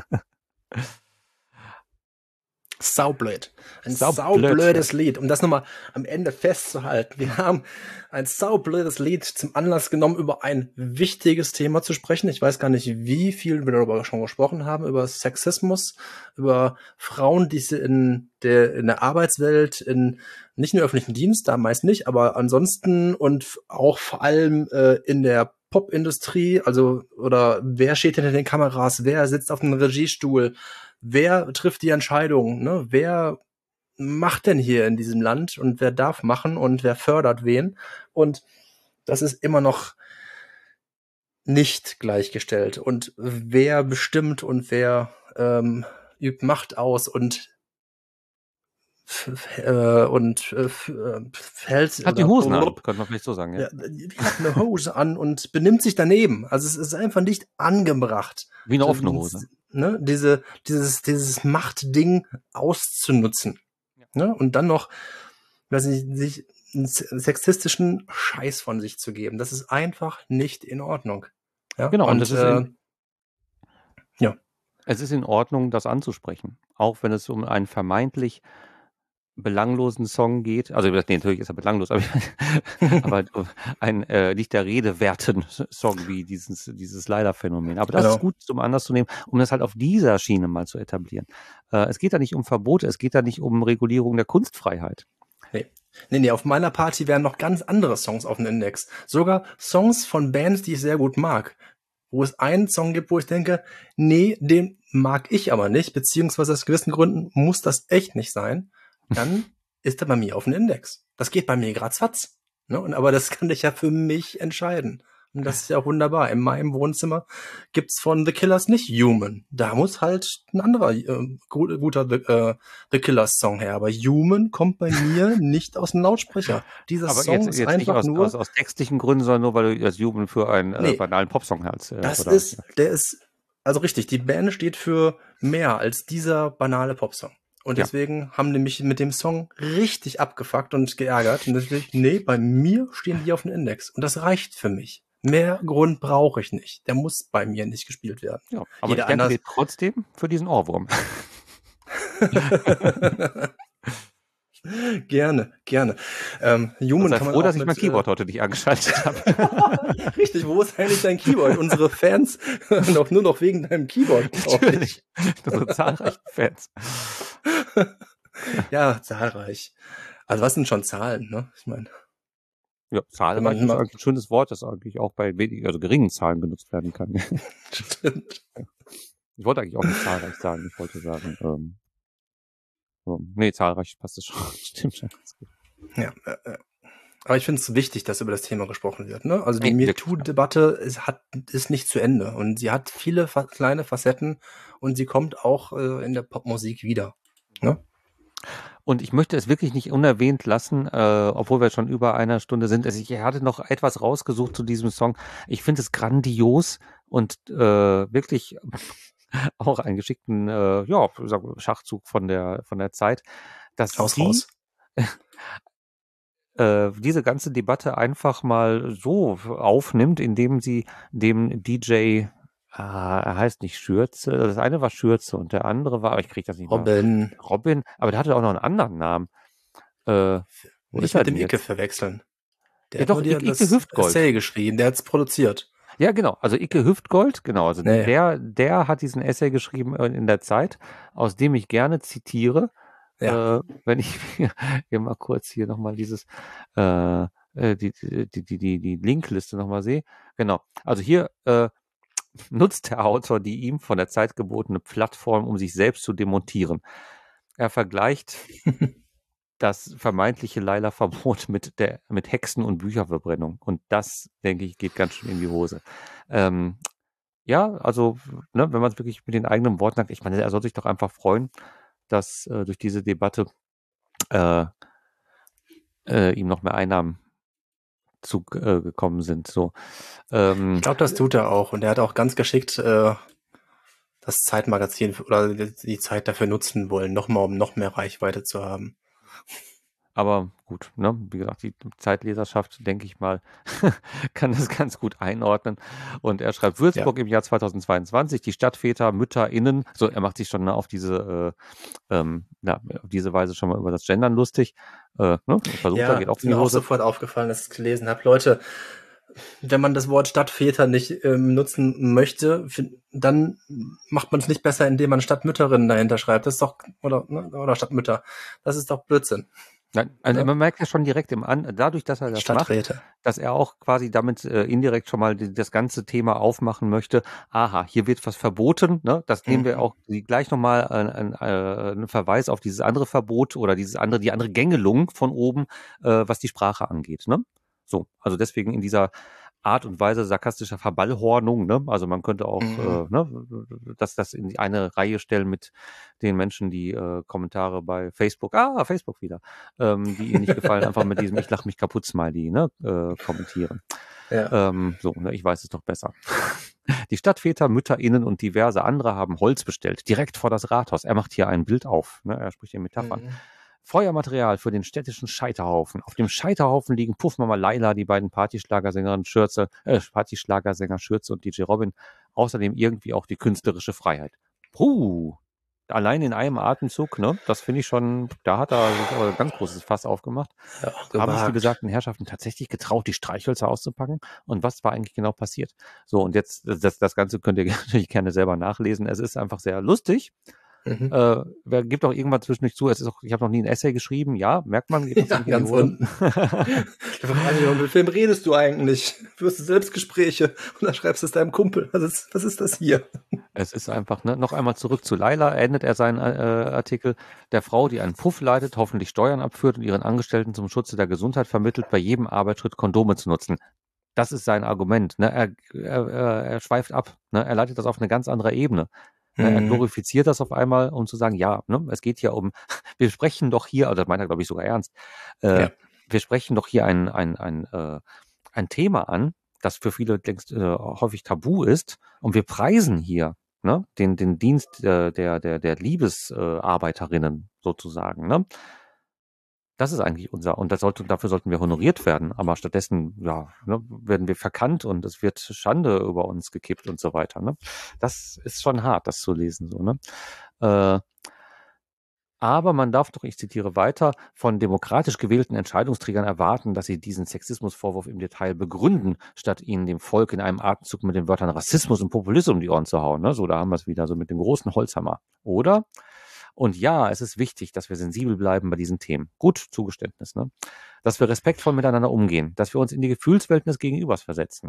Speaker 2: Saublöd. Ein
Speaker 1: Saublöd, ja.
Speaker 2: saublödes Lied, um das nochmal am Ende festzuhalten. Wir haben ein saublödes Lied zum Anlass genommen, über ein wichtiges Thema zu sprechen. Ich weiß gar nicht, wie viel wir darüber schon gesprochen haben, über Sexismus, über Frauen, die sie in der, in der Arbeitswelt, in nicht nur öffentlichen Dienst, da meist nicht, aber ansonsten und auch vor allem äh, in der Popindustrie, also oder wer steht hinter den Kameras, wer sitzt auf dem Regiestuhl, wer trifft die Entscheidung, ne? Wer macht denn hier in diesem Land und wer darf machen und wer fördert wen? Und das ist immer noch nicht gleichgestellt. Und wer bestimmt und wer ähm, übt Macht aus und f- äh, und äh, f- äh, fällt
Speaker 1: Hat die
Speaker 2: oder
Speaker 1: Hosen an, könnte man vielleicht so sagen, ja.
Speaker 2: ja, die hat eine Hose an und benimmt sich daneben. Also es ist einfach nicht angebracht,
Speaker 1: Wie eine
Speaker 2: so,
Speaker 1: offene Hose.
Speaker 2: ne, diese, dieses, dieses Machtding auszunutzen.
Speaker 1: Ja.
Speaker 2: Ne? Und dann noch, weiß nicht, sich einen sexistischen Scheiß von sich zu geben. Das ist einfach nicht in Ordnung. Ja,
Speaker 1: Genau, und
Speaker 2: und
Speaker 1: es ist
Speaker 2: äh,
Speaker 1: in,
Speaker 2: ja.
Speaker 1: es ist in Ordnung, das anzusprechen. Auch wenn es um einen vermeintlich belanglosen Song geht. Also nee, natürlich ist er belanglos, aber, aber ein äh, nicht der Rede werten Song wie dieses, dieses Leider-Phänomen. Aber das ist
Speaker 2: Genau.
Speaker 1: gut zum Anlass zu nehmen, um das halt auf dieser Schiene mal zu etablieren. Äh, es geht da nicht um Verbote, es geht da nicht um Regulierung der Kunstfreiheit.
Speaker 2: Nee. Nee, nee, auf meiner Party wären noch ganz andere Songs auf dem Index. Sogar Songs von Bands, die ich sehr gut mag. Wo es einen Song gibt, wo ich denke, nee, den mag ich aber nicht, beziehungsweise aus gewissen Gründen muss das echt nicht sein. Dann ist er bei mir auf dem Index. Das geht bei mir ratzfatz. Ne? Und, aber das kann ich ja für mich entscheiden. Und das ist ja auch wunderbar. In meinem Wohnzimmer gibt's von The Killers nicht Human. Da muss halt ein anderer äh, guter The, äh, The Killers Song her. Aber Human kommt bei mir nicht aus dem Lautsprecher. Dieser
Speaker 1: Aber
Speaker 2: Song
Speaker 1: jetzt,
Speaker 2: ist
Speaker 1: jetzt nicht
Speaker 2: einfach
Speaker 1: aus,
Speaker 2: nur,
Speaker 1: aus, aus textlichen Gründen, sondern nur, weil du als Jubel für einen äh,
Speaker 2: nee,
Speaker 1: banalen Popsong hältst. Äh,
Speaker 2: das
Speaker 1: oder,
Speaker 2: ist, der ist, also richtig, die Band steht für mehr als dieser banale Popsong. Und
Speaker 1: ja.
Speaker 2: deswegen haben die mich mit dem Song richtig abgefuckt und geärgert. Und deswegen, nee, bei mir stehen die auf dem Index. Und das reicht für mich. Mehr Grund brauche ich nicht. Der muss bei mir nicht gespielt werden.
Speaker 1: Ja, aber
Speaker 2: Jeder
Speaker 1: ich danke
Speaker 2: anders.
Speaker 1: dir trotzdem für diesen Ohrwurm.
Speaker 2: Gerne, gerne. Ähm,
Speaker 1: Und
Speaker 2: Human
Speaker 1: sei
Speaker 2: kann man
Speaker 1: froh,
Speaker 2: auch
Speaker 1: dass ich mein
Speaker 2: mit,
Speaker 1: Keyboard
Speaker 2: äh,
Speaker 1: heute nicht angeschaltet habe.
Speaker 2: richtig, wo ist eigentlich dein Keyboard? Unsere Fans noch nur noch wegen deinem Keyboard, glaube ich.
Speaker 1: Natürlich. Unsere zahlreichen Fans.
Speaker 2: Ja, zahlreich. Also was sind schon Zahlen, ne? Ich meine,
Speaker 1: Ja,
Speaker 2: wenn
Speaker 1: zahlreich
Speaker 2: man
Speaker 1: ist
Speaker 2: mal
Speaker 1: eigentlich ein schönes Wort, das eigentlich auch bei wenigen, also geringen Zahlen benutzt werden kann.
Speaker 2: stimmt.
Speaker 1: Ich wollte eigentlich auch nicht zahlreich sagen. Ich wollte sagen, ähm, so, nee, zahlreich passt es schon. Stimmt schon ganz gut.
Speaker 2: Ja, äh, äh. Aber ich finde es wichtig, dass über das Thema gesprochen wird. Ne? Also die
Speaker 1: Nee, wirklich, ja.
Speaker 2: MeToo-Debatte ist, hat, ist nicht zu Ende und sie hat viele fa kleine Facetten und sie kommt auch äh, in der Popmusik wieder. Ne?
Speaker 1: Und ich möchte es wirklich nicht unerwähnt lassen, äh, obwohl wir schon über einer Stunde sind. Also ich hatte noch etwas rausgesucht zu diesem Song. Ich finde es grandios und äh, wirklich auch einen geschickten äh, ja, sagen wir, Schachzug von der von der Zeit, dass
Speaker 2: Raus,
Speaker 1: sie
Speaker 2: raus.
Speaker 1: äh, diese ganze Debatte einfach mal so aufnimmt, indem sie dem D J, ah, er heißt nicht Schürze, das eine war Schürze und der andere war, aber ich kriege das nicht mehr,
Speaker 2: Robin.
Speaker 1: Robin, aber der hatte auch noch einen anderen Namen. Äh, Wo
Speaker 2: Nicht
Speaker 1: ist er
Speaker 2: mit dem
Speaker 1: denn
Speaker 2: Icke
Speaker 1: jetzt?
Speaker 2: verwechseln. Der
Speaker 1: Ja
Speaker 2: hat nur
Speaker 1: doch,
Speaker 2: dir
Speaker 1: Icke
Speaker 2: das
Speaker 1: Hüftgold.
Speaker 2: Essay geschrieben, der hat es produziert.
Speaker 1: Ja, genau. Also Icke Hüftgold, genau. Also
Speaker 2: Nee.
Speaker 1: der, der hat diesen Essay geschrieben äh, in der Zeit, aus dem ich gerne zitiere.
Speaker 2: Ja.
Speaker 1: Äh, wenn ich hier mal kurz hier nochmal dieses äh, äh, die, die, die, die, die Linkliste nochmal sehe. Genau. Also hier äh, nutzt der Autor die ihm von der Zeit gebotene Plattform, um sich selbst zu demontieren. Er vergleicht das vermeintliche Leila-Verbot mit der mit Hexen- und Bücherverbrennung. Und das, denke ich, geht ganz schön in die Hose. Ähm, ja, also, ne, wenn man es wirklich mit den eigenen Worten sagt, ich meine, er soll sich doch einfach freuen, dass äh, durch diese Debatte äh, äh, ihm noch mehr Einnahmen zugekommen äh, sind. So, ähm,
Speaker 2: Ich glaube, das tut er auch. Und er hat auch ganz geschickt äh, das Zeitmagazin oder die Zeit dafür nutzen wollen, nochmal, um noch mehr Reichweite zu haben.
Speaker 1: Aber gut, ne, wie gesagt, die Zeitleserschaft, denke ich mal, kann das ganz gut einordnen. Und er schreibt Würzburg
Speaker 2: Ja.
Speaker 1: im Jahr zweitausendzweiundzwanzig, die Stadtväter, MütterInnen, so, er macht sich schon ne, auf diese, äh, ähm, ja, auf diese Weise schon mal über das Gendern lustig. Äh, ne, versucht er,
Speaker 2: Ja,
Speaker 1: geht auf
Speaker 2: ist
Speaker 1: die
Speaker 2: mir auch
Speaker 1: Hose.
Speaker 2: sofort aufgefallen, dass ich es gelesen habe. Leute, wenn man das Wort Stadtväter nicht ähm, nutzen möchte, find, dann macht man es nicht besser, indem man Stadtmütterinnen dahinter schreibt. Das ist doch, oder, ne, oder Stadtmütter. Das ist doch Blödsinn.
Speaker 1: Nein, also
Speaker 2: Ne?
Speaker 1: man merkt ja schon direkt im An, dadurch, dass er das macht,
Speaker 2: Stadträte.
Speaker 1: dass er auch quasi damit äh, indirekt schon mal die, das ganze Thema aufmachen möchte. Aha, hier wird was verboten, ne? Das nehmen wir
Speaker 2: Mhm.
Speaker 1: auch die, gleich nochmal äh, ein, äh, einen Verweis auf dieses andere Verbot oder dieses andere, die andere Gängelung von oben, äh, was die Sprache angeht, ne? So, also deswegen in dieser Art und Weise sarkastischer Verballhornung, ne? Also man könnte auch
Speaker 2: Mhm.
Speaker 1: äh, ne, dass das in eine Reihe stellen mit den Menschen, die äh, Kommentare bei Facebook, ah, Facebook wieder, ähm, die ihnen nicht gefallen, einfach mit diesem Ich lach mich kaputt Smiley, ne, äh, kommentieren.
Speaker 2: Ja.
Speaker 1: Ähm, so, ne, ich weiß es doch besser. Die Stadtväter, MütterInnen und diverse andere haben Holz bestellt, direkt vor das Rathaus. Er macht hier ein Bild auf, ne? Er spricht in Metaphern.
Speaker 2: Mhm.
Speaker 1: Feuermaterial für den städtischen Scheiterhaufen. Auf dem Scheiterhaufen liegen Puffmama Laila, die beiden Partyschlagersängerin Schürze, äh, Partyschlagersänger Schürze und D J Robin. Außerdem irgendwie auch die künstlerische Freiheit. Puh, allein in einem Atemzug, ne? Das finde ich schon, da hat er sich aber ein ganz großes Fass aufgemacht.
Speaker 2: Ja,
Speaker 1: Haben sich die
Speaker 2: gewagt.
Speaker 1: besagten Herrschaften tatsächlich getraut, die Streichhölzer auszupacken? Und was war eigentlich genau passiert? So, und jetzt, das, das Ganze könnt ihr natürlich gerne selber nachlesen. Es ist einfach sehr lustig.
Speaker 2: Mhm.
Speaker 1: Äh, wer gibt auch irgendwann zwischendurch zu, es ist auch, ich habe noch nie ein Essay geschrieben, ja, merkt man, geht noch
Speaker 2: Ja,
Speaker 1: ziemlich in die
Speaker 2: ganz
Speaker 1: Hose.
Speaker 2: unten. Da frage ich mich, mit wem redest du eigentlich? Führst du Selbstgespräche und dann schreibst du es deinem Kumpel. Was ist, was ist das hier?
Speaker 1: Es ist einfach, ne, noch einmal zurück zu Laila, endet er seinen äh, Artikel, der Frau, die einen Puff leitet, hoffentlich Steuern abführt und ihren Angestellten zum Schutze der Gesundheit vermittelt, bei jedem Arbeitsschritt Kondome zu nutzen. Das ist sein Argument. Ne? Er, er, er, er schweift ab. Ne? Er leitet das auf eine ganz andere Ebene. Ne? Er
Speaker 2: Mhm.
Speaker 1: glorifiziert das auf einmal, um zu sagen, ja, ne? Es geht hier um, wir sprechen doch hier, also das meint er, glaube ich, sogar ernst, äh,
Speaker 2: Ja.
Speaker 1: wir sprechen doch hier ein, ein, ein, äh, ein Thema an, das für viele längst äh, häufig tabu ist. Und wir preisen hier ne? den, den Dienst äh, der, der, der Liebesarbeiterinnen sozusagen. Ne? Das ist eigentlich unser, und das sollte, dafür sollten wir honoriert werden. Aber stattdessen, ja, ne, werden wir verkannt und es wird Schande über uns gekippt und so weiter. Ne? Das ist schon hart, das zu lesen, so, ne? Äh, aber man darf doch, ich zitiere weiter, von demokratisch gewählten Entscheidungsträgern erwarten, dass sie diesen Sexismusvorwurf im Detail begründen, statt ihnen dem Volk in einem Atemzug mit den Wörtern Rassismus und Populismus um die Ohren zu hauen. Ne? So, da haben wir es wieder, so mit dem großen Holzhammer. Oder? Und ja, es ist wichtig, dass wir sensibel bleiben bei diesen Themen. Gut, Zugeständnis, ne? Dass wir respektvoll miteinander umgehen, dass wir uns in die Gefühlswelten des Gegenübers versetzen.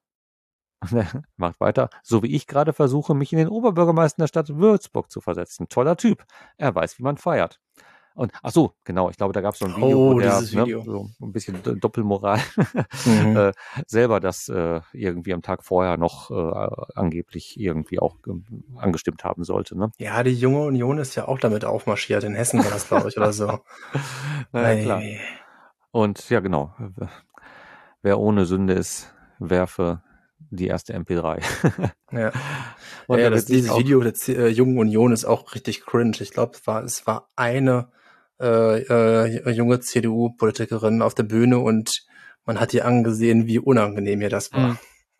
Speaker 1: Macht weiter. So wie ich gerade versuche, mich in den Oberbürgermeister der Stadt Würzburg zu versetzen. Toller Typ. Er weiß, wie man feiert. Und ach so, genau, ich glaube, da gab es so ein Video, wo
Speaker 2: Oh,
Speaker 1: der
Speaker 2: dieses
Speaker 1: ne,
Speaker 2: Video.
Speaker 1: so ein bisschen D- Doppelmoral
Speaker 2: Mhm.
Speaker 1: äh, selber das äh, irgendwie am Tag vorher noch äh, angeblich irgendwie auch ähm, angestimmt haben sollte. Ne?
Speaker 2: Ja, die Junge Union ist ja auch damit aufmarschiert. In Hessen war das, glaube ich, oder so.
Speaker 1: Naja, klar.
Speaker 2: Ei.
Speaker 1: Und ja, genau. Wer ohne Sünde ist, werfe die erste M P drei.
Speaker 2: Ja. Ja,
Speaker 1: Und
Speaker 2: ja,
Speaker 1: er
Speaker 2: das,
Speaker 1: wird sich
Speaker 2: dieses
Speaker 1: auch
Speaker 2: Video der Z- äh, Jungen Union ist auch richtig cringe. Ich glaube, es war, es war eine äh, äh, junge C D U-Politikerin auf der Bühne und man hat ihr angesehen, wie unangenehm ihr das war.
Speaker 1: Mhm.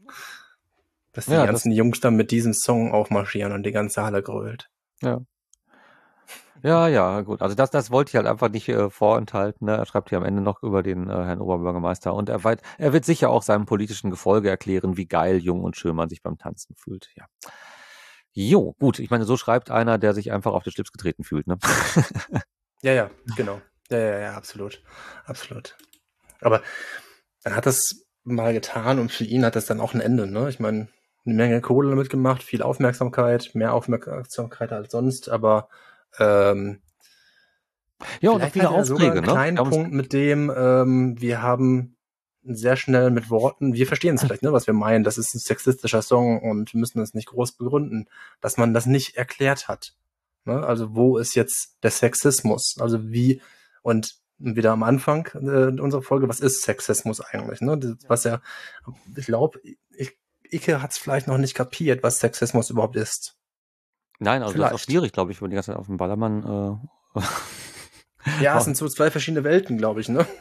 Speaker 2: Dass die
Speaker 1: Ja, das,
Speaker 2: ganzen Jungs dann mit diesem Song aufmarschieren und die ganze Halle grölt.
Speaker 1: ja. Ja, ja, gut. Also das, das wollte ich halt einfach nicht äh, vorenthalten. Ne? Er schreibt hier am Ende noch über den äh, Herrn Oberbürgermeister und er, weit, er wird sicher auch seinem politischen Gefolge erklären, wie geil, jung und schön man sich beim Tanzen fühlt. Ja. Jo, gut. Ich meine, so schreibt einer, der sich einfach auf den Schlips getreten fühlt. Ne?
Speaker 2: Ja, ja, genau. Ja, ja, ja, absolut. Absolut. Aber er hat das mal getan und für ihn hat das dann auch ein Ende. Ne? Ich meine, eine Menge Kohle damit gemacht, viel Aufmerksamkeit, mehr Aufmerksamkeit als sonst, aber ähm,
Speaker 1: ja, und auch
Speaker 2: vielleicht
Speaker 1: viele
Speaker 2: hatte er sogar
Speaker 1: Aufträge.
Speaker 2: einen
Speaker 1: Ne?
Speaker 2: kleinen
Speaker 1: Wir haben uns,
Speaker 2: Punkt mit dem, ähm, wir haben sehr schnell mit Worten, wir verstehen es vielleicht, ne, was wir meinen, das ist ein sexistischer Song und müssen es nicht groß begründen, dass man das nicht erklärt hat. Ne? Also wo ist jetzt der Sexismus? Also wie, und wieder am Anfang äh, unserer Folge, was ist Sexismus eigentlich? Ne? Das, was er, ich glaube, ich, Icke hat es vielleicht noch nicht kapiert, was Sexismus überhaupt ist.
Speaker 1: nein, also das ist auch
Speaker 2: Vielleicht.
Speaker 1: schwierig, glaube ich, wenn die ganze Zeit auf dem Ballermann äh,
Speaker 2: Ja, es sind so zwei verschiedene Welten, glaube ich, ne?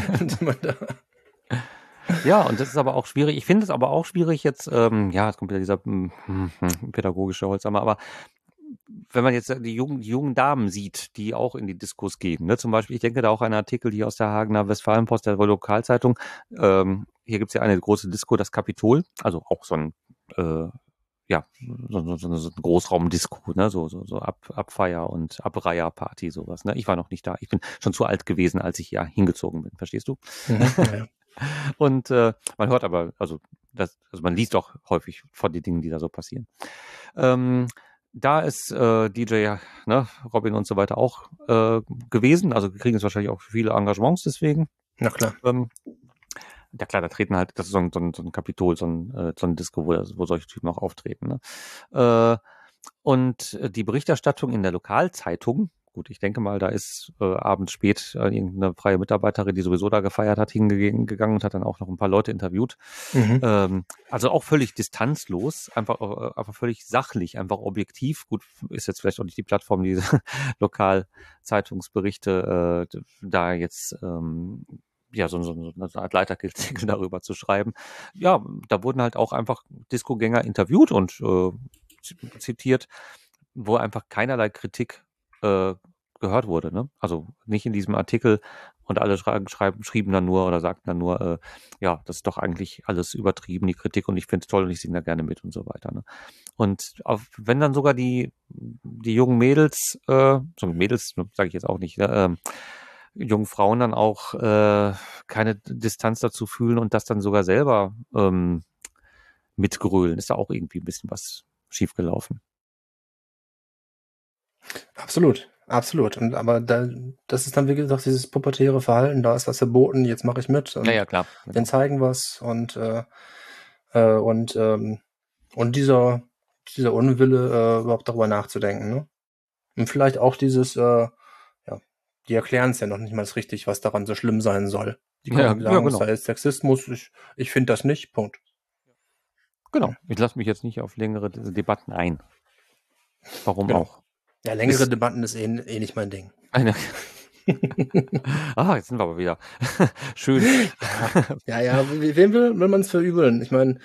Speaker 1: ja, und das ist aber auch schwierig. Ich finde es aber auch schwierig jetzt, ähm, ja, es kommt wieder dieser hm, hm, hm, pädagogische Holzhammer, aber wenn man jetzt die jungen, die jungen Damen sieht, die auch in die Diskos gehen, ne? Zum Beispiel, ich denke da auch an einen Artikel hier aus der Hagener Westfalenpost, der Lokalzeitung. Ähm, hier gibt's ja eine große Disco, das Kapitol, also auch so ein äh, ja, so, so, so, so ein Großraumdisco, ne, so, so, so Ab, Abfeier und Abreiherparty, sowas, ne. Ich war noch nicht da. Ich bin schon zu alt gewesen, als ich ja hingezogen bin, verstehst du?
Speaker 2: Mhm, ja.
Speaker 1: Und äh, man hört aber, also, das, also man liest auch häufig von den Dingen, die da so passieren. Ähm, da ist äh, D J, ne, Robin und so weiter auch äh, gewesen. Also wir kriegen jetzt wahrscheinlich auch viele Engagements deswegen.
Speaker 2: Na klar.
Speaker 1: Ähm, ja klar, da treten halt, das ist so ein, so ein, so ein Kapitol, so ein, äh, so ein Disco, wo, wo solche Typen auch auftreten. Ne? Äh, und die Berichterstattung in der Lokalzeitung, gut, ich denke mal, da ist äh, abends spät äh, irgendeine freie Mitarbeiterin, die sowieso da gefeiert hat, hingegangen und hat dann auch noch ein paar Leute interviewt.
Speaker 2: Mhm.
Speaker 1: Ähm, also auch völlig distanzlos, einfach, äh, einfach völlig sachlich, einfach objektiv. Gut, ist jetzt vielleicht auch nicht die Plattform, diese Lokalzeitungsberichte äh, da jetzt ähm, ja, so, so, so eine Art Leiterartikel darüber zu schreiben. Ja, da wurden halt auch einfach Discogänger interviewt und äh, zitiert, wo einfach keinerlei Kritik äh, gehört wurde. Ne? Also nicht in diesem Artikel und alle schreiben, schreiben, schrieben dann nur oder sagten dann nur, äh, ja, das ist doch eigentlich alles übertrieben, die Kritik und ich finde es toll und ich singe da gerne mit und so weiter. Ne? Und auf, wenn dann sogar die, die jungen Mädels, äh, so Mädels, sage ich jetzt auch nicht, ne, äh, jungen Frauen dann auch äh, keine Distanz dazu fühlen und das dann sogar selber ähm, mitgrölen, ist da auch irgendwie ein bisschen was schiefgelaufen.
Speaker 2: Absolut, absolut. Und aber da, das ist dann, wie gesagt, dieses pubertäre Verhalten, da ist was verboten, jetzt mache ich mit und
Speaker 1: Naja, klar.
Speaker 2: den
Speaker 1: Genau.
Speaker 2: zeigen was und äh, äh, und ähm, und dieser dieser Unwille, äh, überhaupt darüber nachzudenken, ne? Und vielleicht auch dieses, äh, ja, die erklären es ja noch nicht mal richtig, was daran so schlimm sein soll. Die
Speaker 1: Ja,
Speaker 2: kommen,
Speaker 1: ja,
Speaker 2: sagen, es
Speaker 1: genau.
Speaker 2: sei Sexismus, ich, ich finde das nicht, Punkt.
Speaker 1: Genau. Ich lasse mich jetzt nicht auf längere De- Debatten ein. Warum
Speaker 2: Genau.
Speaker 1: auch?
Speaker 2: Ja, längere
Speaker 1: Ist
Speaker 2: Debatten ist eh, eh nicht mein Ding.
Speaker 1: eine. Ah, jetzt sind wir aber wieder. Schön.
Speaker 2: Ja, ja, ja, we- wem will, will man es verübeln? Ich meine,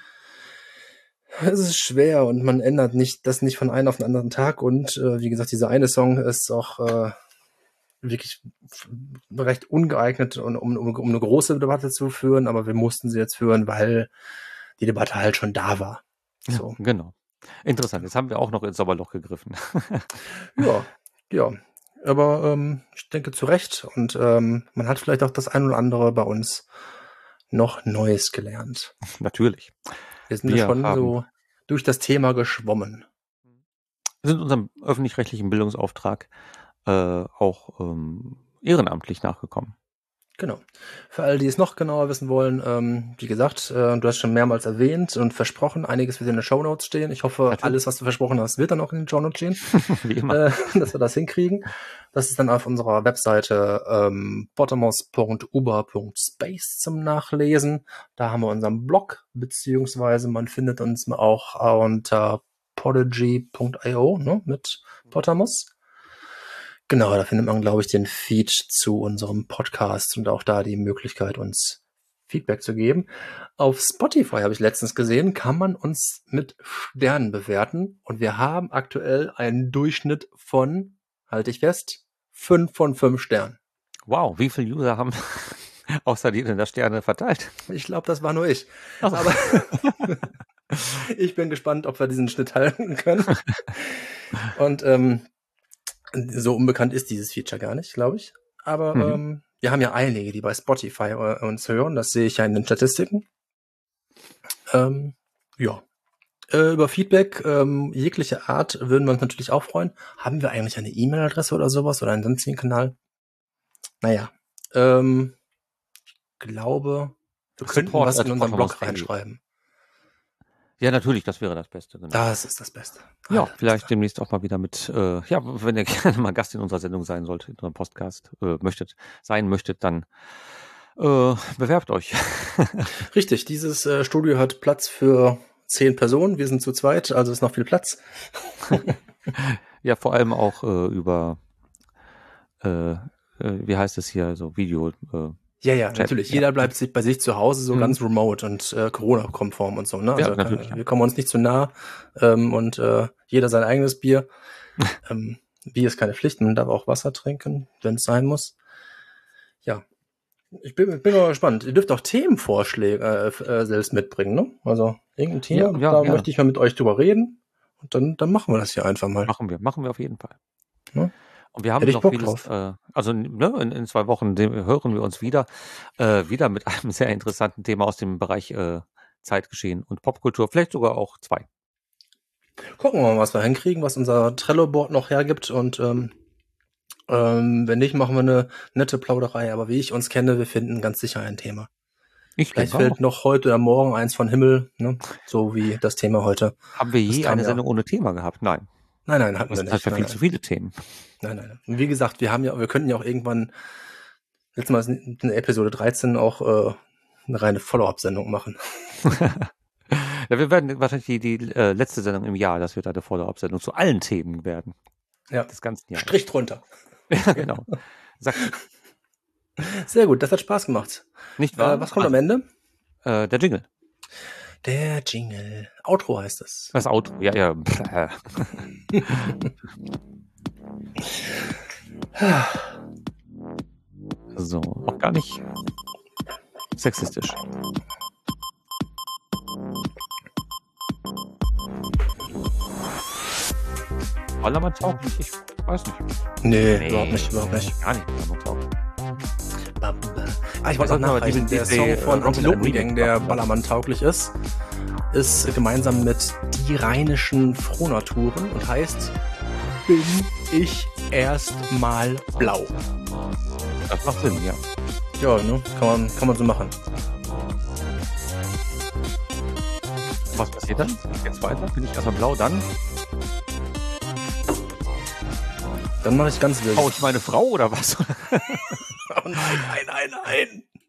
Speaker 2: es ist schwer und man ändert nicht das nicht von einem auf den anderen Tag und äh, wie gesagt, dieser eine Song ist auch äh, wirklich f- recht ungeeignet, um, um, um eine große Debatte zu führen, aber wir mussten sie jetzt führen, weil die Debatte halt schon da war.
Speaker 1: Ja,
Speaker 2: So.
Speaker 1: genau. Interessant. Jetzt haben wir auch noch ins Sommerloch gegriffen.
Speaker 2: Ja, ja. Aber ähm, ich denke zu Recht und ähm, man hat vielleicht auch das ein oder andere bei uns noch Neues gelernt.
Speaker 1: Natürlich.
Speaker 2: Wir sind ja
Speaker 1: Wir
Speaker 2: schon
Speaker 1: haben
Speaker 2: so durch das Thema geschwommen.
Speaker 1: wir sind unserem öffentlich-rechtlichen Bildungsauftrag äh, auch ähm, ehrenamtlich nachgekommen.
Speaker 2: Genau. Für alle, die es noch genauer wissen wollen, ähm, wie gesagt, äh, du hast schon mehrmals erwähnt und versprochen, einiges wird in den Shownotes stehen. Ich hoffe,
Speaker 1: Natürlich.
Speaker 2: alles, was du versprochen hast, wird dann auch in den Shownotes stehen,
Speaker 1: Wie immer.
Speaker 2: äh, dass wir das hinkriegen. Das ist dann auf unserer Webseite ähm, bottomos punkt uber punkt space zum Nachlesen. Da haben wir unseren Blog, beziehungsweise man findet uns auch unter podigy punkt io, ne, mit Bottomos. Genau, da findet man, glaube ich, den Feed zu unserem Podcast und auch da die Möglichkeit, uns Feedback zu geben. Auf Spotify habe ich letztens gesehen, kann man uns mit Sternen bewerten und wir haben aktuell einen Durchschnitt von halte ich fest, fünf von fünf Sternen.
Speaker 1: Wow, wie viele User haben außer dir denn das Sterne verteilt?
Speaker 2: Ich glaube, das war nur ich.
Speaker 1: Ach so.
Speaker 2: Aber ich bin gespannt, ob wir diesen Schnitt halten können. Und ähm, so unbekannt ist dieses Feature gar nicht, glaube ich. Aber
Speaker 1: Mhm.
Speaker 2: ähm, wir haben ja einige, die bei Spotify äh, uns hören. Das sehe ich ja in den Statistiken. Ähm, ja. Äh, über Feedback ähm, jeglicher Art würden wir uns natürlich auch freuen. Haben wir eigentlich eine E-Mail-Adresse oder sowas oder einen sonstigen Kanal? Naja, ähm, ich glaube, wir könnten
Speaker 1: Support
Speaker 2: was
Speaker 1: at
Speaker 2: in unseren Blog
Speaker 1: pottermos punkt de.
Speaker 2: reinschreiben.
Speaker 1: Ja, natürlich, das wäre das Beste. Genau.
Speaker 2: Das ist das Beste.
Speaker 1: Ja,
Speaker 2: Alles
Speaker 1: vielleicht
Speaker 2: Beste.
Speaker 1: demnächst auch mal wieder mit, äh, ja, wenn ihr gerne mal Gast in unserer Sendung sein sollt, in unserem Podcast äh, möchtet, sein möchtet, dann äh, bewerbt euch.
Speaker 2: Richtig, dieses äh, Studio hat Platz für zehn Personen. Wir sind zu zweit, also ist noch viel Platz.
Speaker 1: Ja, vor allem auch äh, über, äh, äh, wie heißt es hier, so Video. Äh,
Speaker 2: Ja, ja,
Speaker 1: Chat,
Speaker 2: natürlich.
Speaker 1: ja.
Speaker 2: Jeder bleibt sich bei sich zu Hause, so
Speaker 1: Mhm.
Speaker 2: ganz remote und äh, Corona-konform und so. Ne? Also
Speaker 1: Ja, natürlich,
Speaker 2: äh,
Speaker 1: ja.
Speaker 2: wir kommen uns nicht zu nah ähm, und äh, jeder sein eigenes Bier. ähm, Bier ist keine Pflicht, man darf auch Wasser trinken, wenn es sein muss. Ja, ich bin, bin mal gespannt. Ihr dürft auch Themenvorschläge äh, äh, selbst mitbringen, ne? Also irgendein Thema,
Speaker 1: Ja, ja,
Speaker 2: da
Speaker 1: ja.
Speaker 2: möchte ich mal mit euch drüber reden und dann, dann machen wir das hier einfach mal.
Speaker 1: Machen wir, machen wir auf jeden Fall.
Speaker 2: Ne?
Speaker 1: Und wir haben
Speaker 2: Hätte ich
Speaker 1: noch
Speaker 2: Bock
Speaker 1: vieles,
Speaker 2: drauf.
Speaker 1: äh, also ne, in, in zwei Wochen dem, hören wir uns wieder, äh, wieder mit einem sehr interessanten Thema aus dem Bereich äh, Zeitgeschehen und Popkultur, vielleicht sogar auch zwei.
Speaker 2: Gucken wir mal, was wir hinkriegen, was unser Trello-Board noch hergibt und ähm, ähm, wenn nicht, machen wir eine nette Plauderei. Aber wie ich uns kenne, wir finden ganz sicher ein Thema.
Speaker 1: Ich
Speaker 2: Vielleicht
Speaker 1: denke
Speaker 2: fällt
Speaker 1: auch.
Speaker 2: noch heute oder morgen eins von Himmel, ne? So wie das Thema heute.
Speaker 1: Haben wir
Speaker 2: Das
Speaker 1: je
Speaker 2: kam
Speaker 1: eine
Speaker 2: ja.
Speaker 1: Sendung ohne Thema gehabt? Nein.
Speaker 2: Nein, nein, hatten
Speaker 1: Das
Speaker 2: wir
Speaker 1: sind halt
Speaker 2: nicht.
Speaker 1: für
Speaker 2: Nein,
Speaker 1: viel
Speaker 2: nein.
Speaker 1: zu viele Themen.
Speaker 2: Nein, nein. Und wie gesagt, wir haben ja, wir könnten ja auch irgendwann, letztes Mal in Episode dreizehn auch äh, eine reine Follow-up-Sendung machen.
Speaker 1: Ja, wir werden wahrscheinlich die, die äh, letzte Sendung im Jahr, das wird eine Follow-up-Sendung zu allen Themen werden.
Speaker 2: Ja.
Speaker 1: Des ganzen Jahres.
Speaker 2: Strich drunter.
Speaker 1: Ja, genau. Sag,
Speaker 2: Sehr gut, das hat Spaß gemacht.
Speaker 1: nicht wahr?
Speaker 2: Äh, was kommt
Speaker 1: Also,
Speaker 2: am Ende?
Speaker 1: Äh, der Jingle.
Speaker 2: Der Jingle. Outro heißt es.
Speaker 1: Das Auto. Ja, ja. So, auch gar nicht sexistisch. Ballermann tauglich? Ich weiß nicht.
Speaker 2: Nee,
Speaker 1: Nee.
Speaker 2: überhaupt nicht, überhaupt nicht.
Speaker 1: Gar nicht Ballermann tauglich.
Speaker 2: Ah, ich wollte noch
Speaker 1: sollten aber
Speaker 2: nachreichen,
Speaker 1: die-
Speaker 2: der
Speaker 1: die-
Speaker 2: Song
Speaker 1: die,
Speaker 2: von
Speaker 1: äh,
Speaker 2: Antilopen
Speaker 1: Remake
Speaker 2: Gang, der
Speaker 1: machen.
Speaker 2: Ballermann tauglich ist, ist gemeinsam mit Die rheinischen Frohnaturen und heißt Bin ich erstmal blau.
Speaker 1: Das macht Sinn, ja.
Speaker 2: Ja, ne? Kann man, kann man so machen.
Speaker 1: Was passiert dann? Jetzt weiter? Bin ich erstmal blau, dann
Speaker 2: Dann mache ich ganz wild.
Speaker 1: hau ich meine Frau oder was?
Speaker 2: Oh nein, nein, nein, nein.